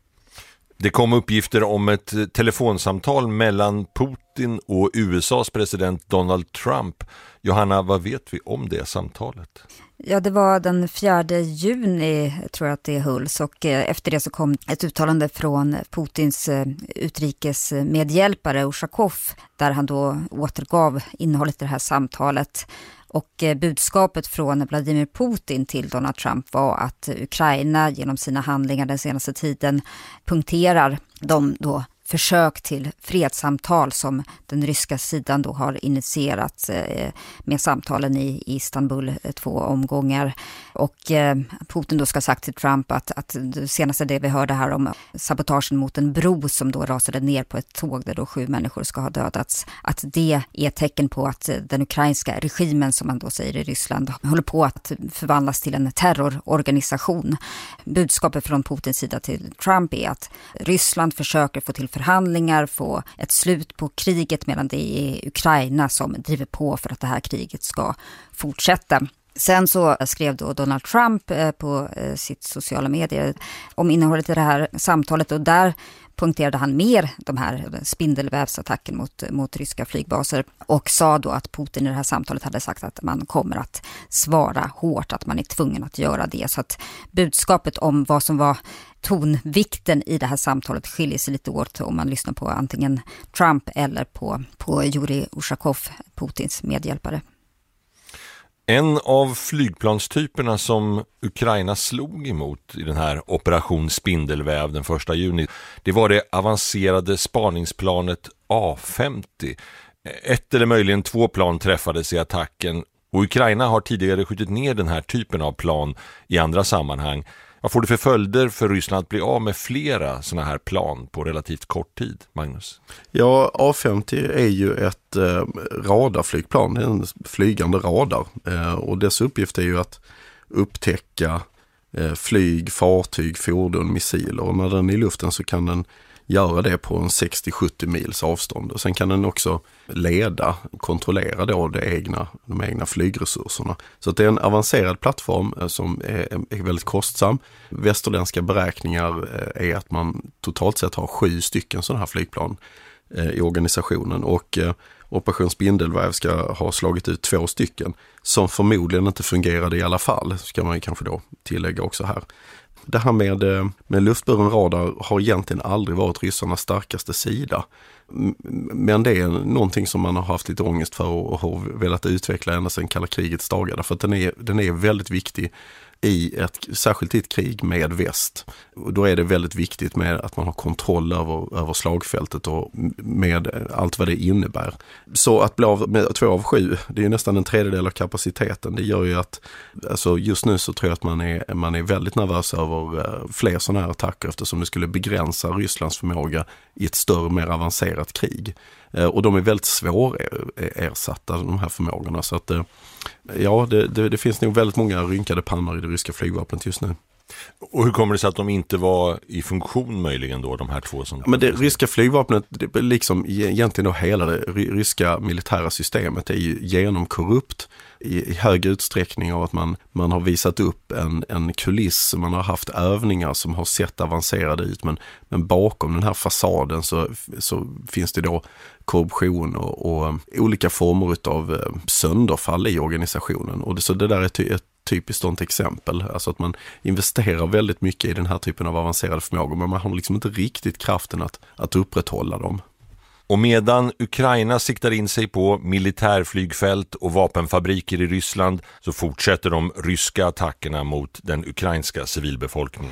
Det kom uppgifter om ett telefonsamtal mellan Putin och USAs president Donald Trump. Johanna, vad vet vi om det samtalet? Ja, det var den 4 juni tror jag att det hölls, och efter det så kom ett uttalande från Putins utrikesmedhjälpare Ushakov, där han då återgav innehållet i det här samtalet. Och budskapet från Vladimir Putin till Donald Trump var att Ukraina genom sina handlingar den senaste tiden punkterar de då försök till fredssamtal som den ryska sidan då har initierat med samtalen i Istanbul 2 omgångar. Och Putin då ska ha sagt till Trump att det senaste det vi hörde här om sabotagen mot en bro som då rasade ner på ett tåg där då 7 människor ska ha dödats, att det är ett tecken på att den ukrainska regimen, som man då säger i Ryssland, håller på att förvandlas till en terrororganisation. Budskapet från Putins sida till Trump är att Ryssland försöker få till förhandlingar, få ett slut på kriget, medan det är Ukraina som driver på för att det här kriget ska fortsätta. Sen så skrev då Donald Trump på sitt sociala medier om innehållet i det här samtalet, och där poängterade han mer de här spindelvävsattacken mot ryska flygbaser och sa då att Putin i det här samtalet hade sagt att man kommer att svara hårt, att man är tvungen att göra det. Så att budskapet om vad som var tonvikten i det här samtalet skiljer sig lite åt om man lyssnar på antingen Trump eller på Yuri Ushakov, Putins medhjälpare. En av flygplanstyperna som Ukraina slog emot i den här operation Spindelväv den 1 juni, det var det avancerade spaningsplanet A50. Ett eller möjligen 2 plan träffades i attacken och Ukraina har tidigare skjutit ner den här typen av plan i andra sammanhang. Vad får det för följder för Ryssland att bli av med flera sådana här plan på relativt kort tid, Magnus? Ja, A50 är ju ett radarflygplan, det är en flygande radar. Och dess uppgift är ju att upptäcka flyg, fartyg, fordon, missiler. Och när den är i luften så kan den göra det på en 60-70 mils avstånd. Och sen kan den också kontrollera då de egna flygresurserna. Så att det är en avancerad plattform som är väldigt kostsam. Västerländska beräkningar är att man totalt sett har 7 stycken sådana här flygplan i organisationen. Och Operation Spindelväv ska ha slagit ut 2 stycken som förmodligen inte fungerade i alla fall, ska man kanske då tillägga också här. Det här med luftburen radar har egentligen aldrig varit ryssarnas starkaste sida. Men det är någonting som man har haft lite ångest för och har velat utveckla ända sedan kalla krigets dagar. Därför att den är väldigt viktig särskilt i ett krig med väst. Och då är det väldigt viktigt med att man har kontroll över slagfältet och med allt vad det innebär. Så att bli av med 2 av 7, det är ju nästan en tredjedel av kapaciteten. Det gör ju att just nu så tror jag att man är väldigt nervös över fler sådana här attacker eftersom det skulle begränsa Rysslands förmåga i ett större, mer avancerat krig. Och de är väldigt svårersatta, de här förmågorna. Så att det finns nog väldigt många rynkade pannor i det ryska flygvapnet just nu. Och hur kommer det sig att de inte var i funktion möjligen då, de här 2 som... Men det ryska flygvapnet, liksom egentligen då hela det ryska militära systemet är ju genomkorrupt i hög utsträckning av att man har visat upp en kuliss, man har haft övningar som har sett avancerade ut, men bakom den här fasaden så finns det då korruption och olika former av sönderfall i organisationen. Och så det där är ett typiskt sånt exempel, alltså att man investerar väldigt mycket i den här typen av avancerade förmågor, men man har liksom inte riktigt kraften att upprätthålla dem. Och medan Ukraina siktar in sig på militärflygfält och vapenfabriker i Ryssland så fortsätter de ryska attackerna mot den ukrainska civilbefolkningen.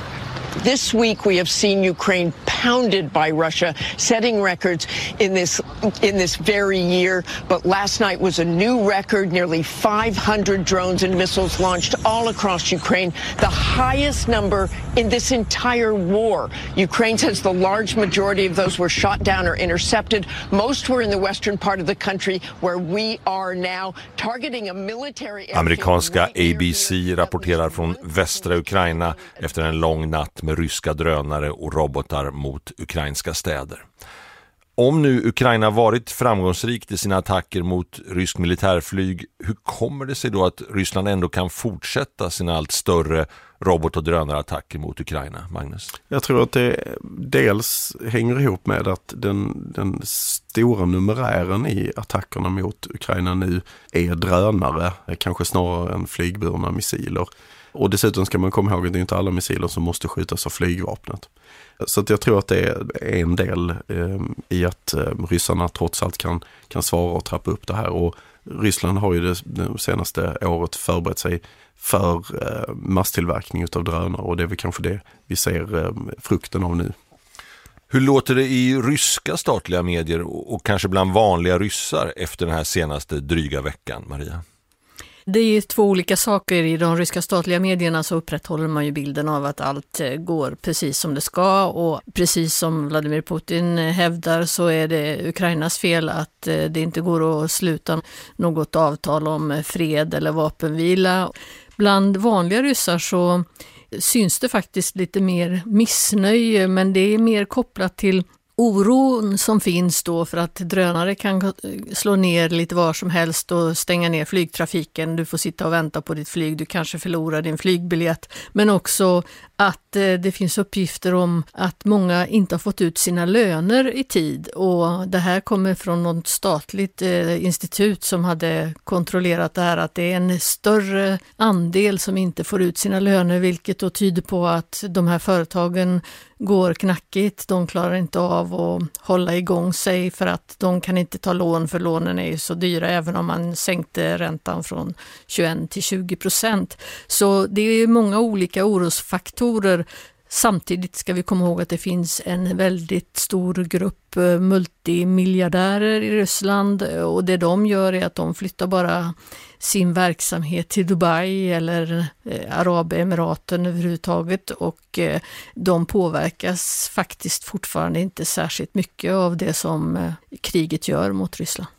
This week we have seen Ukraine pounded by Russia, setting records in this very year. But last night was a new record, nearly 500 drones and missiles launched all across Ukraine, the highest number in this entire war. Ukraine says the large majority of those were shot down or intercepted. Most were in the western part of the country where we are now targeting a military... Amerikanska ABC rapporterar från västra Ukraina efter en lång natt med ryska drönare och robotar mot ukrainska städer. Om nu Ukraina varit framgångsrikt i sina attacker mot rysk militärflyg, hur kommer det sig då att Ryssland ändå kan fortsätta sina allt större robot- och drönarattacker mot Ukraina, Magnus? Jag tror att det dels hänger ihop med att den stora numerären i attackerna mot Ukraina nu är drönare, kanske snarare än flygburna missiler. Och dessutom ska man komma ihåg att det är inte alla missiler som måste skjutas av flygvapnet. Så att jag tror att det är en del i att ryssarna trots allt kan svara och trappa upp det här. Och Ryssland har ju det senaste året förberett sig för masstillverkning av drönare, och det är väl kanske det vi ser frukten av nu. Hur låter det i ryska statliga medier och kanske bland vanliga ryssar efter den här senaste dryga veckan, Maria? Det är ju 2 olika saker. I de ryska statliga medierna så upprätthåller man ju bilden av att allt går precis som det ska, och precis som Vladimir Putin hävdar så är det Ukrainas fel att det inte går att sluta något avtal om fred eller vapenvila. Bland vanliga ryssar så syns det faktiskt lite mer missnöje, men det är mer kopplat till oron som finns då för att drönare kan slå ner lite var som helst och stänga ner flygtrafiken. Du får sitta och vänta på ditt flyg, du kanske förlorar din flygbiljett. Men också att det finns uppgifter om att många inte har fått ut sina löner i tid, och det här kommer från något statligt institut som hade kontrollerat det här, att det är en större andel som inte får ut sina löner, vilket då tyder på att de här företagen går knackigt. De klarar inte av att hålla igång sig för att de kan inte ta lån, för lånen är ju så dyra även om man sänkte räntan från 21 till 20%. Så det är många olika orosfaktorer. Samtidigt ska vi komma ihåg att det finns en väldigt stor grupp multimiljardärer i Ryssland, och det de gör är att de flyttar bara sin verksamhet till Dubai eller Arabemiraten överhuvudtaget, och de påverkas faktiskt fortfarande inte särskilt mycket av det som kriget gör mot Ryssland.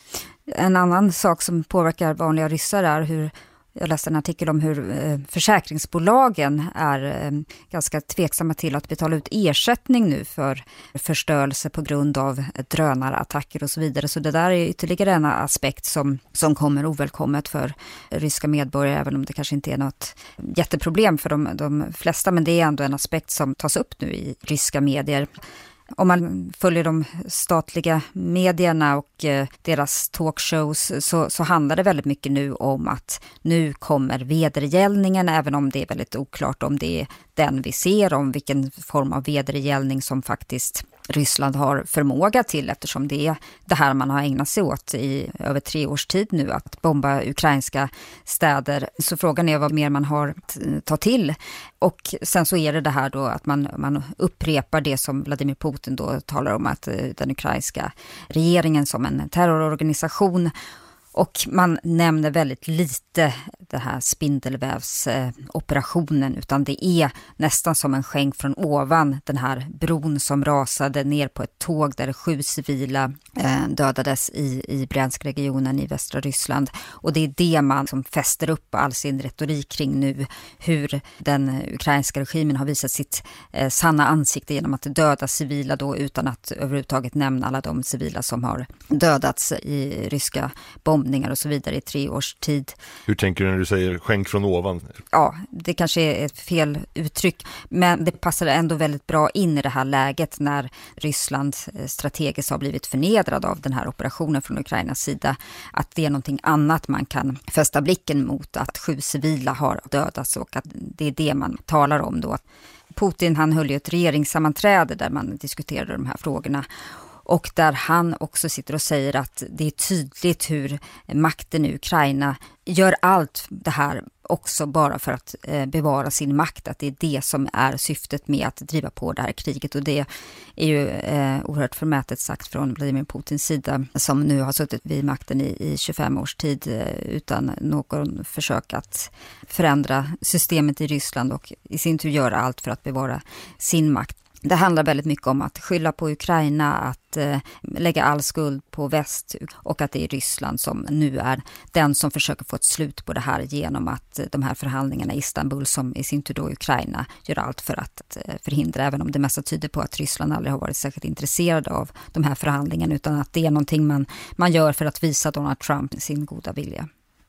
En annan sak som påverkar vanliga ryssar är hur, jag läste en artikel om hur försäkringsbolagen är ganska tveksamma till att betala ut ersättning nu för förstörelse på grund av drönarattacker och så vidare. Så det där är ytterligare en aspekt som kommer ovälkommet för ryska medborgare, även om det kanske inte är något jätteproblem för de flesta, men det är ändå en aspekt som tas upp nu i ryska medier. Om man följer de statliga medierna och deras talkshows så handlar det väldigt mycket nu om att nu kommer vedergällningen, även om det är väldigt oklart om det är den vi ser, om vilken form av vedergällning som faktiskt Ryssland har förmåga till, eftersom det är det här man har ägnat sig åt i över 3 års tid nu, att bomba ukrainska städer. Så frågan är vad mer man har ta till. Och sen så är det här då att man upprepar det som Vladimir Putin då talar om, att den ukrainska regeringen som en terrororganisation. Och man nämner väldigt lite den här spindelvävsoperationen, utan det är nästan som en skänk från ovan, den här bron som rasade ner på ett tåg där 7 civila dödades i Bryansk-regionen i västra Ryssland. Och det är det man som fäster upp all sin retorik kring nu, hur den ukrainska regimen har visat sitt sanna ansikte genom att döda civila då, utan att överhuvudtaget nämna alla de civila som har dödats i ryska bombningar och så vidare i 3 års tid. Hur tänker du när du säger skänk från ovan? Ja, det kanske är ett fel uttryck, men det passar ändå väldigt bra in i det här läget när Ryssland strategiskt har blivit förnedrad av den här operationen från Ukrainas sida, att det är någonting annat man kan fästa blicken mot, att 7 civila har dödats, och att det är det man talar om då. Putin, han höll ju ett regeringssammanträde där man diskuterade de här frågorna, och där han också sitter och säger att det är tydligt hur makten i Ukraina gör allt det här också bara för att bevara sin makt, att det är det som är syftet med att driva på det här kriget. Och det är ju oerhört förmätet sagt från Vladimir Putins sida, som nu har suttit vid makten i 25 års tid utan någon försök att förändra systemet i Ryssland, och i sin tur göra allt för att bevara sin makt. Det handlar väldigt mycket om att skylla på Ukraina, att lägga all skuld på väst, och att det är Ryssland som nu är den som försöker få ett slut på det här genom att de här förhandlingarna i Istanbul, som i sin tur då Ukraina gör allt för att förhindra, även om det mesta tyder på att Ryssland aldrig har varit särskilt intresserad av de här förhandlingarna, utan att det är någonting man gör för att visa Donald Trump sin goda vilja.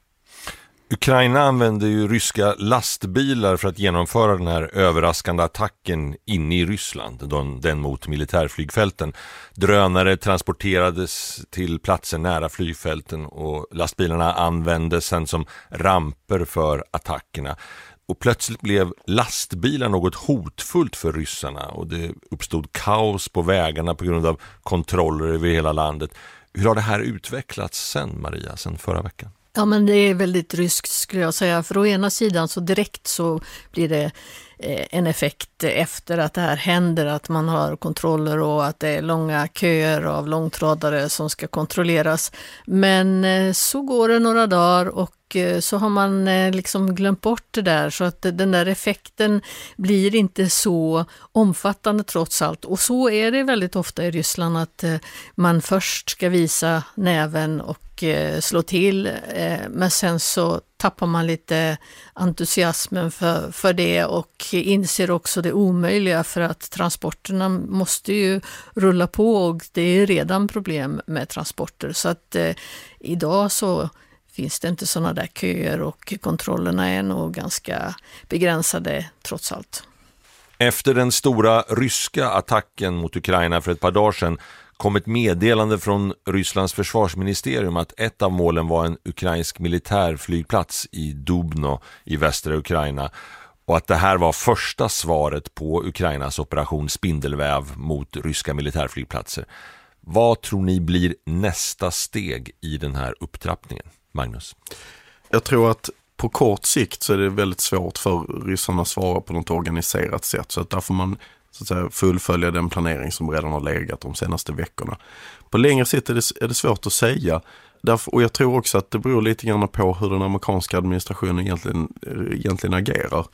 Ukraina använder ju ryska lastbilar för att genomföra den här överraskande attacken inne i Ryssland, den mot militärflygfälten. Drönare transporterades till platser nära flygfälten, och lastbilarna användes sen som ramper för attackerna. Och plötsligt blev lastbilar något hotfullt för ryssarna, och det uppstod kaos på vägarna på grund av kontroller över hela landet. Hur har det här utvecklats sen, Maria, sen förra veckan? Ja, men det är väldigt ryskt skulle jag säga. För å ena sidan så direkt så blir det en effekt efter att det här händer, att man har kontroller och att det är långa köer av långtradare som ska kontrolleras. Men så går det några dagar och så har man liksom glömt bort det där, så att den där effekten blir inte så omfattande trots allt. Och så är det väldigt ofta i Ryssland, att man först ska visa näven och slå till, men sen så tappar man lite entusiasmen för det och inser också det omöjliga, för att transporterna måste ju rulla på och det är redan problem med transporter. Så att idag så finns det inte sådana där köer och kontrollerna är nog ganska begränsade trots allt. Efter den stora ryska attacken mot Ukraina för ett par dagar sedan kom ett meddelande från Rysslands försvarsministerium att ett av målen var en ukrainsk militärflygplats i Dubno i västra Ukraina och att det här var första svaret på Ukrainas operation Spindelväv mot ryska militärflygplatser. Vad tror ni blir nästa steg i den här upptrappningen, Magnus? Jag tror att på kort sikt så är det väldigt svårt för ryssarna att svara på något organiserat sätt, så att där får man så att säga fullfölja den planering som redan har legat de senaste veckorna. På längre sikt är det svårt att säga. Och jag tror också att det beror lite grann på hur den amerikanska administrationen egentligen agerar.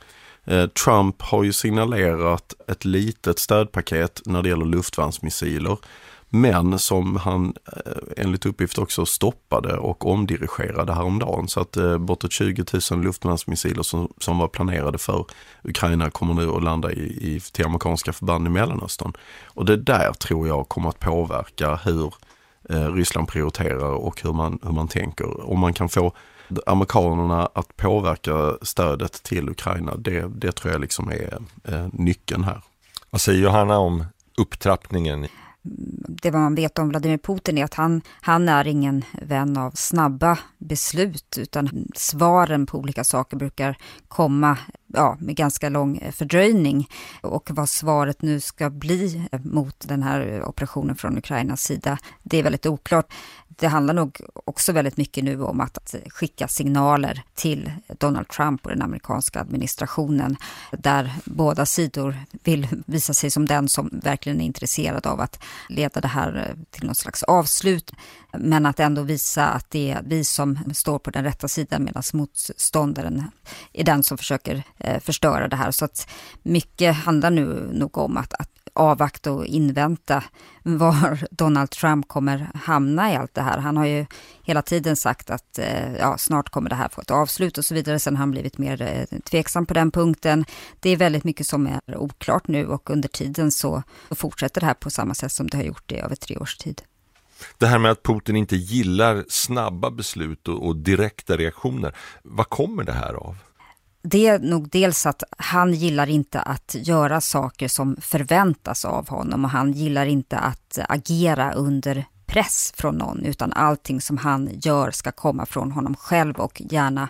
Trump har ju signalerat ett litet stödpaket när det gäller luftvärnsmissiler, men som han enligt uppgift också stoppade och omdirigerade häromdagen. Så att bortåt 20 000 luftvärnsmissiler som var planerade för Ukraina kommer nu att landa till amerikanska förband i Mellanöstern. Och det där tror jag kommer att påverka hur Ryssland prioriterar och hur man tänker. Om man kan få amerikanerna att påverka stödet till Ukraina, det tror jag liksom är nyckeln här. Vad säger Johanna om upptrappningen? Det man vet om Vladimir Putin är att han är ingen vän av snabba beslut, utan svaren på olika saker brukar komma med ganska lång fördröjning. Och vad svaret nu ska bli mot den här operationen från Ukrainas sida, det är väldigt oklart. Det handlar nog också väldigt mycket nu om att skicka signaler till Donald Trump och den amerikanska administrationen, där båda sidor vill visa sig som den som verkligen är intresserad av att leda det här till något slags avslut, men att ändå visa att det är vi som står på den rätta sidan medan motståndaren är den som försöker förstöra det här. Så att mycket handlar nu nog om att avvakta och invänta var Donald Trump kommer hamna i allt det här. Han har ju hela tiden sagt att snart kommer det här få ett avslut och så vidare. Sen har han blivit mer tveksam på den punkten. Det är väldigt mycket som är oklart nu, och under tiden så fortsätter det här på samma sätt som det har gjort i över 3 års tid. Det här med att Putin inte gillar snabba beslut och direkta reaktioner, vad kommer det här av? Det är nog dels att han gillar inte att göra saker som förväntas av honom, och han gillar inte att agera under press från någon, utan allting som han gör ska komma från honom själv och gärna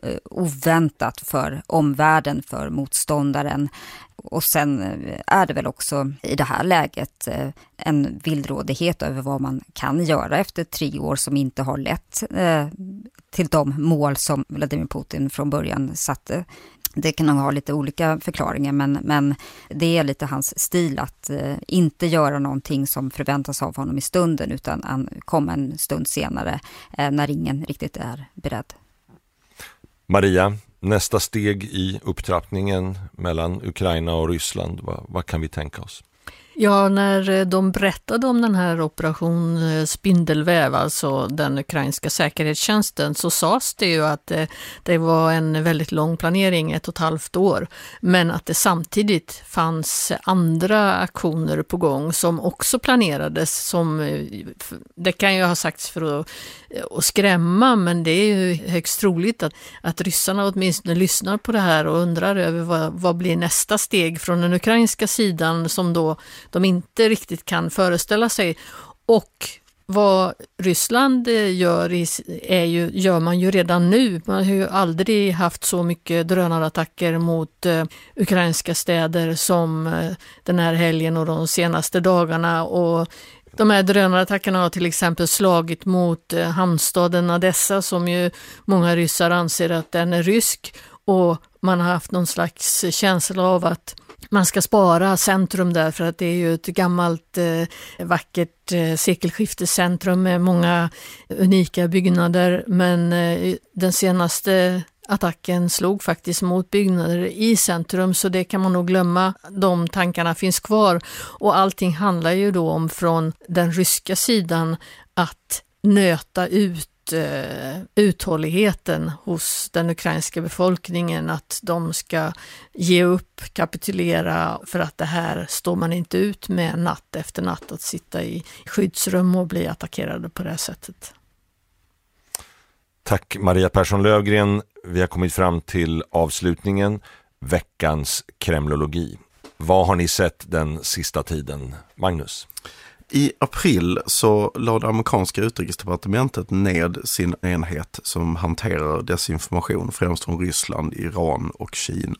oväntat för omvärlden, för motståndaren. Och sen är det väl också i det här läget en villrådighet över vad man kan göra efter 3 år som inte har lett till de mål som Vladimir Putin från början satte. Det kan nog ha lite olika förklaringar, men det är lite hans stil att inte göra någonting som förväntas av honom i stunden, utan komma en stund senare när ingen riktigt är beredd. Maria, nästa steg i upptrappningen mellan Ukraina och Ryssland, vad kan vi tänka oss? Ja, när de berättade om den här operation Spindelväv, alltså den ukrainska säkerhetstjänsten, så sades det ju att det var en väldigt lång planering, 1,5 år, men att det samtidigt fanns andra aktioner på gång som också planerades, som det kan ju ha sagts för att skrämma, men det är ju högst troligt att ryssarna åtminstone lyssnar på det här och undrar över vad blir nästa steg från den ukrainska sidan som då de inte riktigt kan föreställa sig. Och vad Ryssland gör man ju redan nu. Man har ju aldrig haft så mycket drönarattacker mot ukrainska städer som den här helgen och de senaste dagarna. Och de här drönarattackerna har till exempel slagit mot hamnstaden Odessa, som ju många ryssar anser att den är rysk, och man har haft någon slags känsla av att man ska spara centrum där, för att det är ju ett gammalt vackert sekelskiftescentrum med många unika byggnader, men den senaste attacken slog faktiskt mot byggnader i centrum, så det kan man nog glömma. De tankarna finns kvar, och allting handlar ju då om från den ryska sidan att nöta ut uthålligheten hos den ukrainska befolkningen, att de ska ge upp, kapitulera, för att det här står man inte ut med natt efter natt, att sitta i skyddsrum och bli attackerade på det här sättet. Tack Maria Persson Lövgren. Vi har kommit fram till avslutningen, veckans kremlologi. Vad har ni sett den sista tiden, Magnus? I april så lade det amerikanska utrikesdepartementet ned sin enhet som hanterar desinformation främst från Ryssland, Iran och Kina.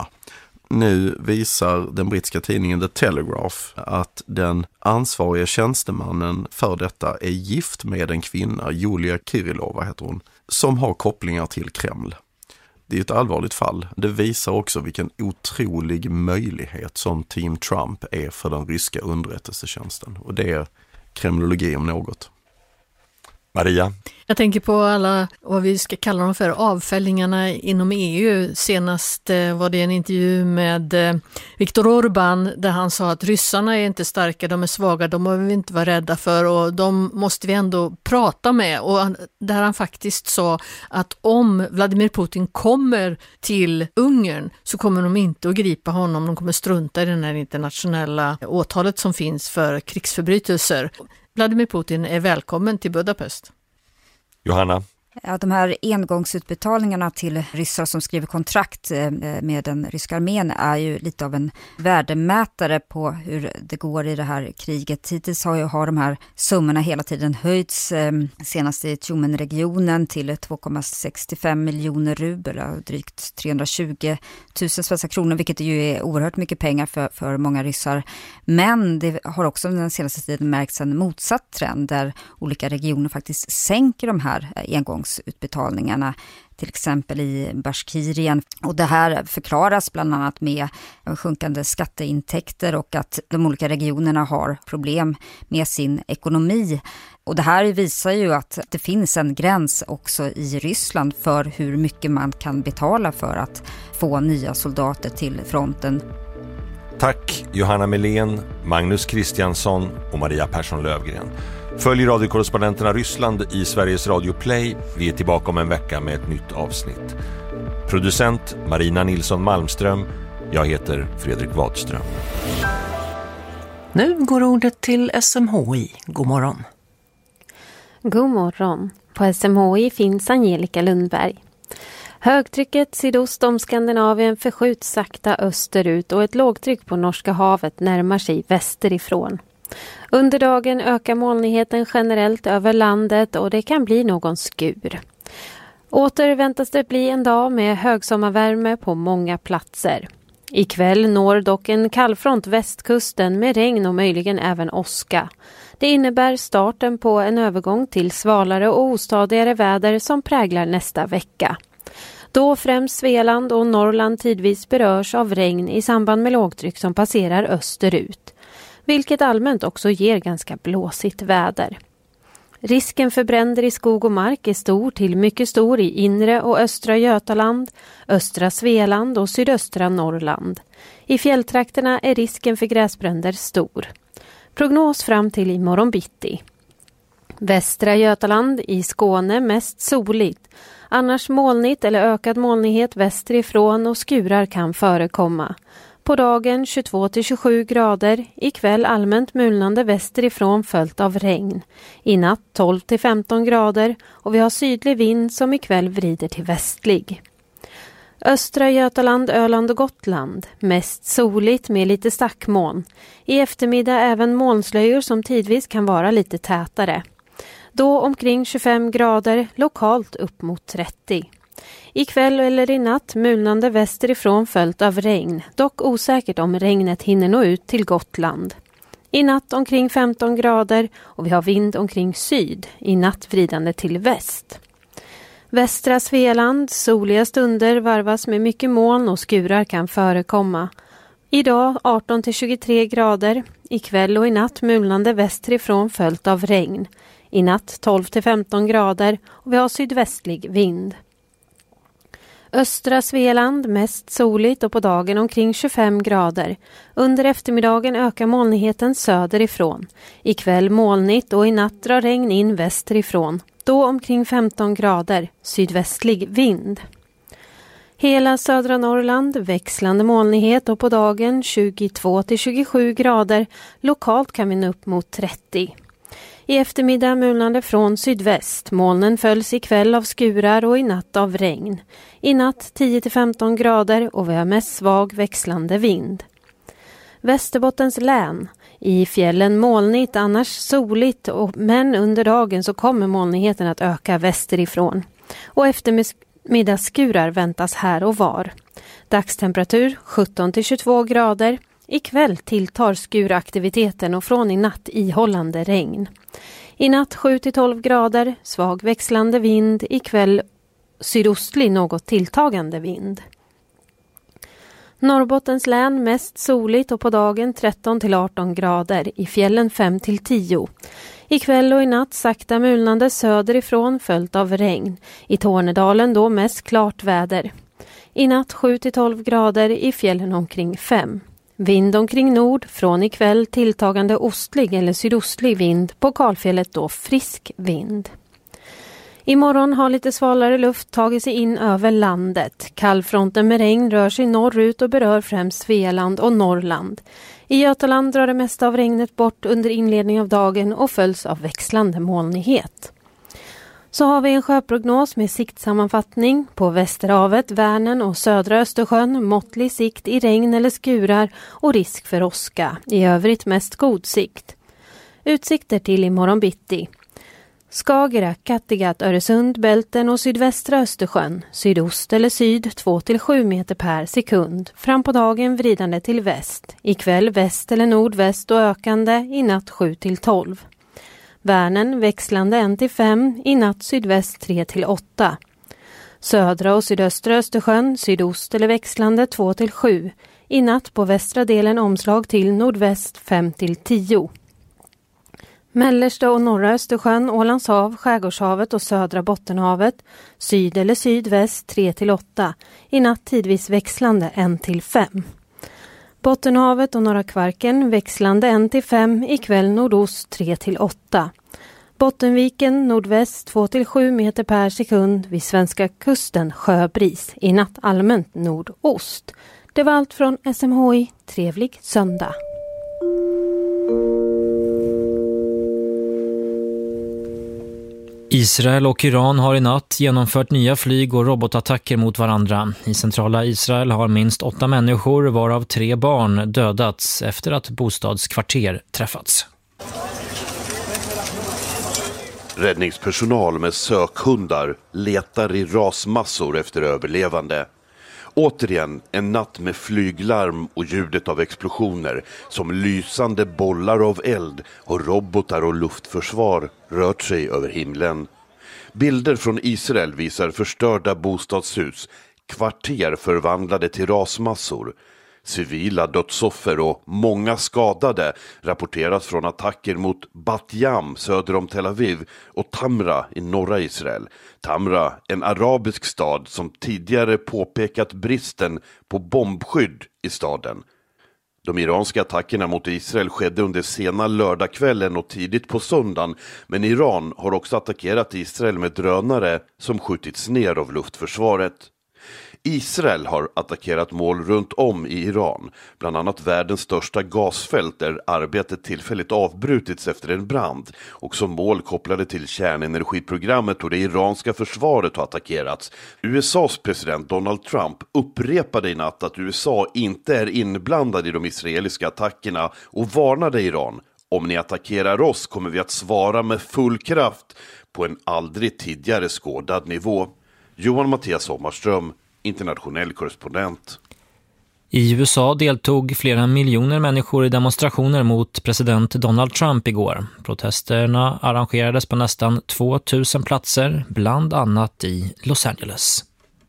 Nu visar den brittiska tidningen The Telegraph att den ansvariga tjänstemannen för detta är gift med en kvinna, Julia Kirillova heter hon, som har kopplingar till Kreml. Det är ett allvarligt fall. Det visar också vilken otrolig möjlighet som Team Trump är för den ryska underrättelsetjänsten. Och det är kremlologi om något. Maria? Jag tänker på alla, vad vi ska kalla dem för, avfällingarna inom EU. Senast var det en intervju med Viktor Orbán där han sa att ryssarna är inte starka, de är svaga, de behöver vi inte vara rädda för och de måste vi ändå prata med. Och där han faktiskt sa att om Vladimir Putin kommer till Ungern så kommer de inte att gripa honom, de kommer strunta i den här internationella åtalet som finns för krigsförbrytelser. Vladimir Putin är välkommen till Budapest. Johanna? Ja, de här engångsutbetalningarna till ryssar som skriver kontrakt med den ryska armén är ju lite av en värdemätare på hur det går i det här kriget. Hittills har de här summorna hela tiden höjts, senast i Tjumen-regionen till 2,65 miljoner rubel, drygt 320 000 svenska kronor, vilket ju är oerhört mycket pengar för många ryssar. Men det har också den senaste tiden märkts en motsatt trend där olika regioner faktiskt sänker de här engångsutbetalningarna, till exempel i Bashkirien. Och det här förklaras bland annat med sjunkande skatteintäkter och att de olika regionerna har problem med sin ekonomi. Och det här visar ju att det finns en gräns också i Ryssland för hur mycket man kan betala för att få nya soldater till fronten. Tack Johanna Melén, Magnus Kristiansson och Maria Persson-Lövgren. Följ radiokorrespondenterna Ryssland i Sveriges Radio Play. Vi är tillbaka om en vecka med ett nytt avsnitt. Producent Marina Nilsson Malmström. Jag heter Fredrik Wadström. Nu går ordet till SMHI. God morgon. God morgon. På SMHI finns Angelica Lundberg. Högtrycket sydost om Skandinavien förskjuts sakta österut och ett lågtryck på Norska havet närmar sig västerifrån. Under dagen ökar molnigheten generellt över landet och det kan bli någon skur. Åter väntas det bli en dag med högsommarvärme på många platser. Ikväll når dock en kallfront västkusten med regn och möjligen även åska. Det innebär starten på en övergång till svalare och ostadigare väder som präglar nästa vecka. Då främst Svealand och Norrland tidvis berörs av regn i samband med lågtryck som passerar österut, vilket allmänt också ger ganska blåsigt väder. Risken för bränder i skog och mark är stor till mycket stor i inre och östra Götaland, östra Svealand och sydöstra Norrland. I fjälltrakterna är risken för gräsbränder stor. Prognos fram till imorgon bitti. Västra Götaland i Skåne mest soligt. Annars molnigt eller ökad molnighet västerifrån och skurar kan förekomma. På dagen 22-27 grader, ikväll allmänt mulnande västerifrån följt av regn. I natt 12-15 grader och vi har sydlig vind som ikväll vrider till västlig. Östra Götaland, Öland och Gotland. Mest soligt med lite stackmoln. I eftermiddag även molnslöjor som tidvis kan vara lite tätare. Då omkring 25 grader, lokalt upp mot 30. Ikväll eller i natt mulnande västerifrån följt av regn, dock osäkert om regnet hinner nå ut till Gotland. I natt omkring 15 grader och vi har vind omkring syd, i natt vridande till väst. Västra Svealand, soliga stunder varvas med mycket moln och skurar kan förekomma. Idag 18-23 grader, ikväll och i natt mulnande västerifrån följt av regn. I natt 12-15 grader och vi har sydvästlig vind. Östra Svealand mest soligt och på dagen omkring 25 grader. Under eftermiddagen ökar molnigheten söderifrån. Ikväll molnigt och i natt drar regn in västerifrån. Då omkring 15 grader, sydvästlig vind. Hela södra Norrland växlande molnighet och på dagen 22-27 grader. Lokalt kan vi nå upp mot 30. I eftermiddag mulnande från sydväst. Molnen följs ikväll av skurar och i natt av regn. I natt 10-15 grader och vi har mest svag växlande vind. Västerbottens län. I fjällen molnigt, annars soligt, men under dagen så kommer molnigheten att öka västerifrån. Och eftermiddagsskurar väntas här och var. Dagstemperatur 17-22 grader. Ikväll tilltar skuraktiviteten och från i natt ihållande regn. I natt 7-12 grader, svag växlande vind, ikväll sydostlig något tilltagande vind. Norrbottens län mest soligt och på dagen 13-18 grader, i fjällen 5-10. Ikväll och i natt sakta mulnande söderifrån följt av regn. I Tornedalen då mest klart väder. I natt 7-12 grader, i fjällen omkring 5. Vind omkring nord, från ikväll tilltagande ostlig eller sydostlig vind, på kalfjället då frisk vind. Imorgon har lite svalare luft tagit sig in över landet. Kallfronten med regn rör sig norrut och berör främst Svealand och Norrland. I Götaland drar det mesta av regnet bort under inledning av dagen och följs av växlande molnighet. Så har vi en sjöprognos med siktsammanfattning på Västerhavet, Vänern och södra Östersjön, måttlig sikt i regn eller skurar och risk för åska. I övrigt mest god sikt. Utsikter till imorgon bitti. Skagerrak, Kattegatt, Öresund, Bälten och sydvästra Östersjön. Sydost eller syd 2-7 meter per sekund. Fram på dagen vridande till väst. Ikväll väst eller nordväst och ökande, i natt 7-12. Värnen växlande 1-5, i natt sydväst 3-8. Södra och sydöstra Östersjön, sydost eller växlande 2-7. I natt på västra delen omslag till nordväst 5-10. Mellersta och norra Östersjön, Ålands hav, Skärgårdshavet och södra Bottenhavet, syd eller sydväst 3-8. I natt tidvis växlande 1-5. Bottenhavet och norra Kvarken växlande 1-5, ikväll nordost 3-8. Bottenviken nordväst 2-7 meter per sekund, vid svenska kusten sjöbris, i natt allmänt nordost. Det var allt från SMHI. Trevlig söndag. Israel och Iran har i natt genomfört nya flyg- och robotattacker mot varandra. I centrala Israel har minst 8 människor, varav 3 barn, dödats efter att bostadskvarter träffats. Räddningspersonal med sökhundar letar i rasmassor efter överlevande. Återigen en natt med flyglarm och ljudet av explosioner som lysande bollar av eld och robotar och luftförsvar rört sig över himlen. Bilder från Israel visar förstörda bostadshus, kvarter förvandlade till rasmassor. Civila dödsoffer och många skadade rapporteras från attacker mot Bat Yam söder om Tel Aviv och Tamra i norra Israel. Tamra, en arabisk stad som tidigare påpekat bristen på bombskydd i staden. De iranska attackerna mot Israel skedde under sena lördagskvällen och tidigt på söndagen, men Iran har också attackerat Israel med drönare som skjutits ner av luftförsvaret. Israel har attackerat mål runt om i Iran, bland annat världens största gasfält där arbetet tillfälligt avbrutits efter en brand, och som mål kopplade till kärnenergiprogrammet och det iranska försvaret har attackerats. USAs president Donald Trump upprepade i natt att USA inte är inblandad i de israeliska attackerna och varnade Iran: om ni attackerar oss kommer vi att svara med full kraft på en aldrig tidigare skådad nivå. Johan Mattias Sommarström, internationell korrespondent. I USA deltog flera miljoner människor i demonstrationer mot president Donald Trump igår. Protesterna arrangerades på nästan 2000 platser, bland annat i Los Angeles.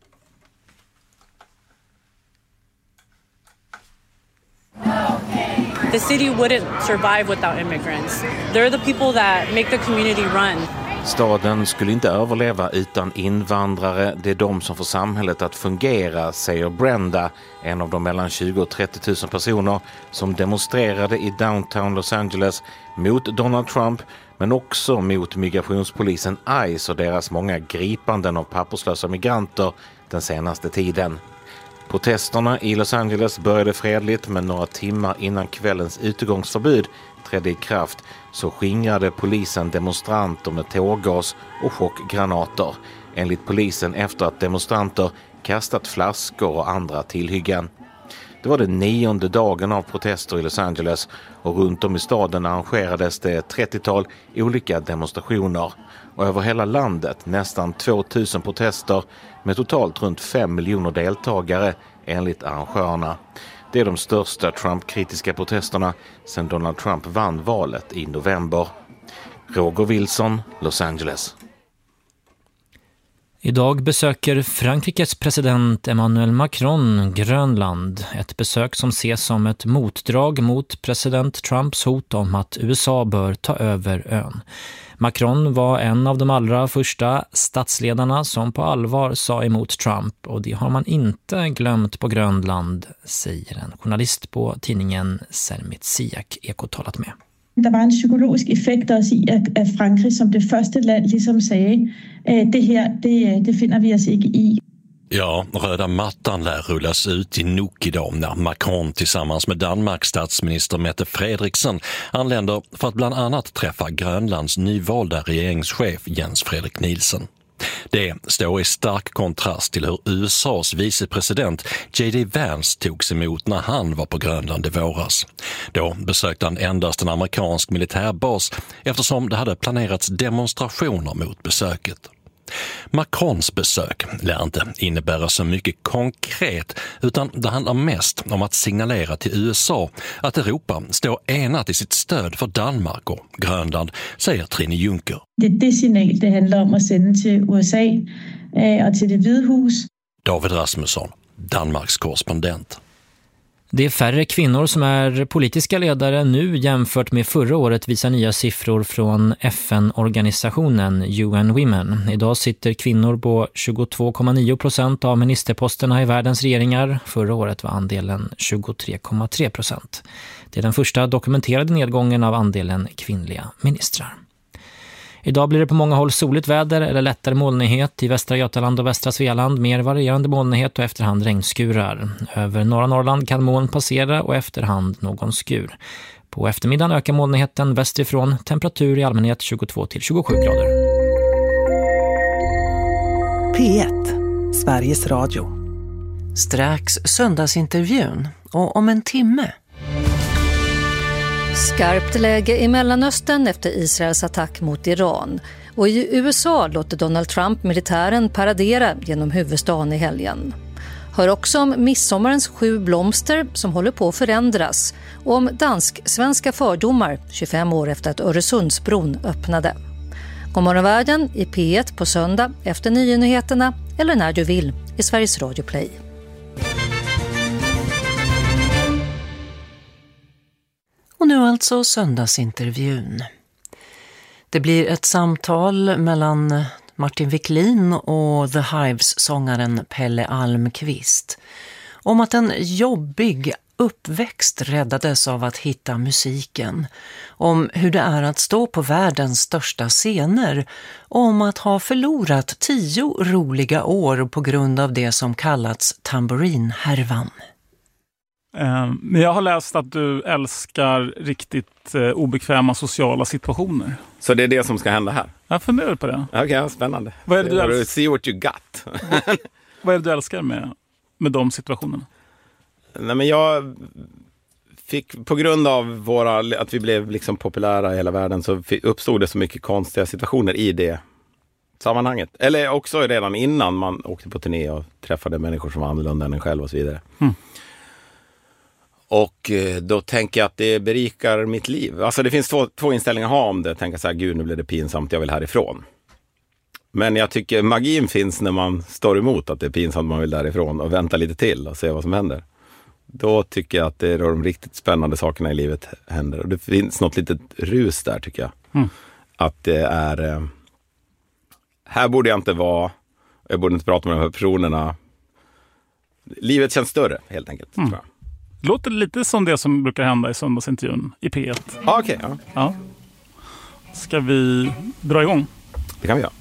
The city wouldn't survive without immigrants. They're the people that make the community run. Staden skulle inte överleva utan invandrare. Det är de som får samhället att fungera, säger Brenda, en av de mellan 20 och 30 000 personer som demonstrerade i downtown Los Angeles mot Donald Trump, men också mot migrationspolisen ICE och deras många gripanden av papperslösa migranter den senaste tiden. Protesterna i Los Angeles började fredligt, men några timmar innan kvällens utegångsförbud trädde i kraft så skingrade polisen demonstranter med tårgas och chockgranater, enligt polisen efter att demonstranter kastat flaskor och andra tillhyggen. Det Det var den 9:e dagen av protester i Los Angeles och runt om i staden arrangerades det 30-tal olika demonstrationer. Och över hela landet nästan 2000 protester med totalt runt 5 miljoner deltagare enligt arrangörerna. Det är de största Trump-kritiska protesterna sedan Donald Trump vann valet i november. Roger Wilson, Los Angeles. Idag besöker Frankrikes president Emmanuel Macron Grönland. Ett besök som ses som ett motdrag mot president Trumps hot om att USA bör ta över ön. Macron var en av de allra första statsledarna som på allvar sa emot Trump, og det har man inte glömt på Grönland, säger en journalist på tidningen Sermit Siak Ekotalat med. Der var en psykologisk effekt også i, at Frankrig som det første land ligesom sagde, det her, det finder vi os ikke i. Ja, röda mattan lär rullas ut i Nuuk idag när Macron tillsammans med Danmarks statsminister Mette Frederiksen anländer för att bland annat träffa Grönlands nyvalda regeringschef Jens Frederik Nielsen. Det står i stark kontrast till hur USAs vicepresident J.D. Vance togs emot när han var på Grönland i våras. Då besökte han endast en amerikansk militärbas eftersom det hade planerats demonstrationer mot besöket. Macrons besök lär inte innebära så mycket konkret, utan det handlar mest om att signalera till USA att Europa står enat i sitt stöd för Danmark och Grönland, säger Trine Juncker. Det är det signal det handlar om att sända till USA och till det Hvide Hus. David Rasmusson, Danmarks korrespondent. Det är färre kvinnor som är politiska ledare nu jämfört med förra året, visar nya siffror från FN-organisationen UN Women. Idag sitter kvinnor på 22,9% av ministerposterna i världens regeringar. Förra året var andelen 23,3%. Det är den första dokumenterade nedgången av andelen kvinnliga ministrar. Idag blir det på många håll soligt väder eller lättare molnighet. I Västra Götaland och Västra Svealand mer varierande molnighet och efterhand regnskurar. Över norra Norrland kan moln passera och efterhand någon skur. På eftermiddagen ökar molnigheten västerifrån, temperatur i allmänhet 22-27 grader. P1, Sveriges Radio. Strax söndagsintervjun och om en timme. Skarpt läge i Mellanöstern efter Israels attack mot Iran. Och i USA låter Donald Trump militären paradera genom huvudstaden i helgen. Hör också om midsommarens 7 blomster som håller på att förändras. Och om dansk-svenska fördomar 25 år efter att Öresundsbron öppnade. God morgon världen i P1 på söndag efter nyheterna eller när du vill i Sveriges Radio Play. Och nu alltså söndagsintervjun. Det blir ett samtal mellan Martin Wiklin och The Hives-sångaren Pelle Almqvist om att en jobbig uppväxt räddades av att hitta musiken, om hur det är att stå på världens största scener och om att ha förlorat 10 roliga år på grund av det som kallats tamburinhärvan. Men jag har läst att du älskar riktigt obekväma sociala situationer. Så det är det som ska hända här? Jag funderar på det. Okej, spännande. Vad är det du älskar? See what you got. Vad är det du älskar med de situationerna? Nej, men jag fick, på grund av att vi blev liksom populära i hela världen, så uppstod det så mycket konstiga situationer i det sammanhanget. Eller också redan innan man åkte på turné och träffade människor som var annorlunda än en själv och så vidare. Och då tänker jag att det berikar mitt liv. Alltså det finns två inställningar att ha om det. Tänka så här, gud nu blir det pinsamt, jag vill härifrån. Men jag tycker magin finns när man står emot att det är pinsamt, man vill därifrån och vänta lite till och se vad som händer. Då tycker jag att det är de riktigt spännande sakerna i livet händer. Och det finns något litet rus där tycker jag. Att det är... här borde jag inte vara, jag borde inte prata med de här personerna. Livet känns större helt enkelt, tror jag. Det låter lite som det som brukar hända i söndagsintervjun i P1. Okej. Ja. Ska vi dra igång? Det kan vi göra.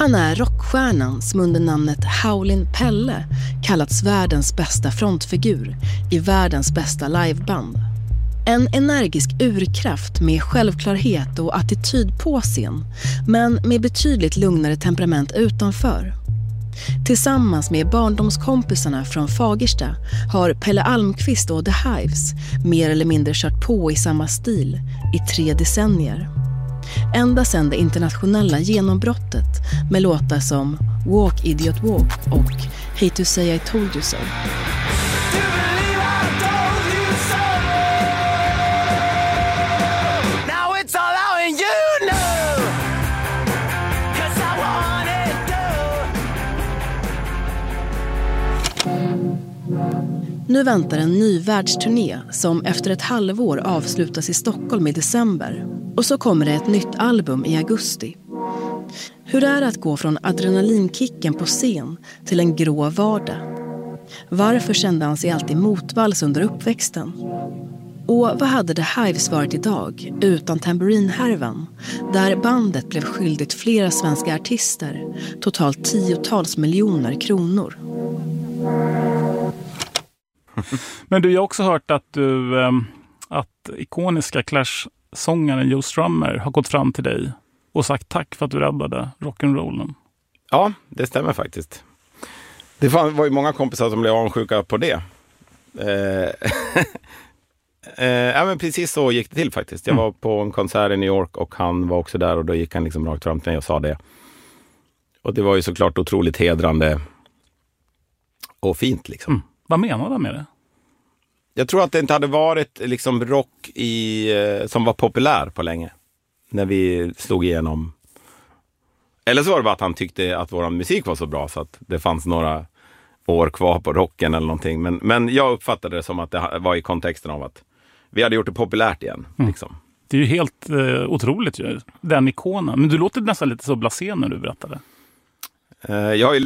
Han är rockstjärnan som under namnet Howlin' Pelle kallats världens bästa frontfigur i världens bästa liveband. En energisk urkraft med självklarhet och attityd på scen, men med betydligt lugnare temperament utanför. Tillsammans med barndomskompisarna från Fagersta har Pelle Almqvist och The Hives mer eller mindre kört på i samma stil i 3 decennier. Ända sedan det internationella genombrottet med låtar som Walk Idiot Walk och Hate to say I told you so. Nu väntar en ny världsturné som efter ett halvår avslutas i Stockholm i december. Och så kommer det ett nytt album i augusti. Hur är det att gå från adrenalinkicken på scen till en grå vardag? Varför kände han sig alltid motvalls under uppväxten? Och vad hade The Hives varit idag utan tamburinhärvan, där bandet blev skyldigt flera svenska artister, totalt 10-tals miljoner kronor? Men du, jag har också hört att att ikoniska Clash-sångaren Joe Strummer har gått fram till dig och sagt tack för att du räddade rock'n'rollen. Ja, det stämmer faktiskt. Det var ju många kompisar som blev avundsjuka på det. Ja, men precis så gick det till faktiskt. Jag var på en konsert i New York och han var också där och då gick han liksom rakt fram till mig och sa det. Och det var ju såklart otroligt hedrande och fint liksom. Vad menar du med det? Jag tror att det inte hade varit liksom rock som var populär på länge. När vi slog igenom. Eller så var det bara att han tyckte att vår musik var så bra så att det fanns några år kvar på rocken eller någonting. Men jag uppfattade det som att det var i kontexten av att vi hade gjort det populärt igen. Liksom. Det är ju helt otroligt ju, den ikonen. Men du låter nästan lite så blasé när du berättade. Jag har ju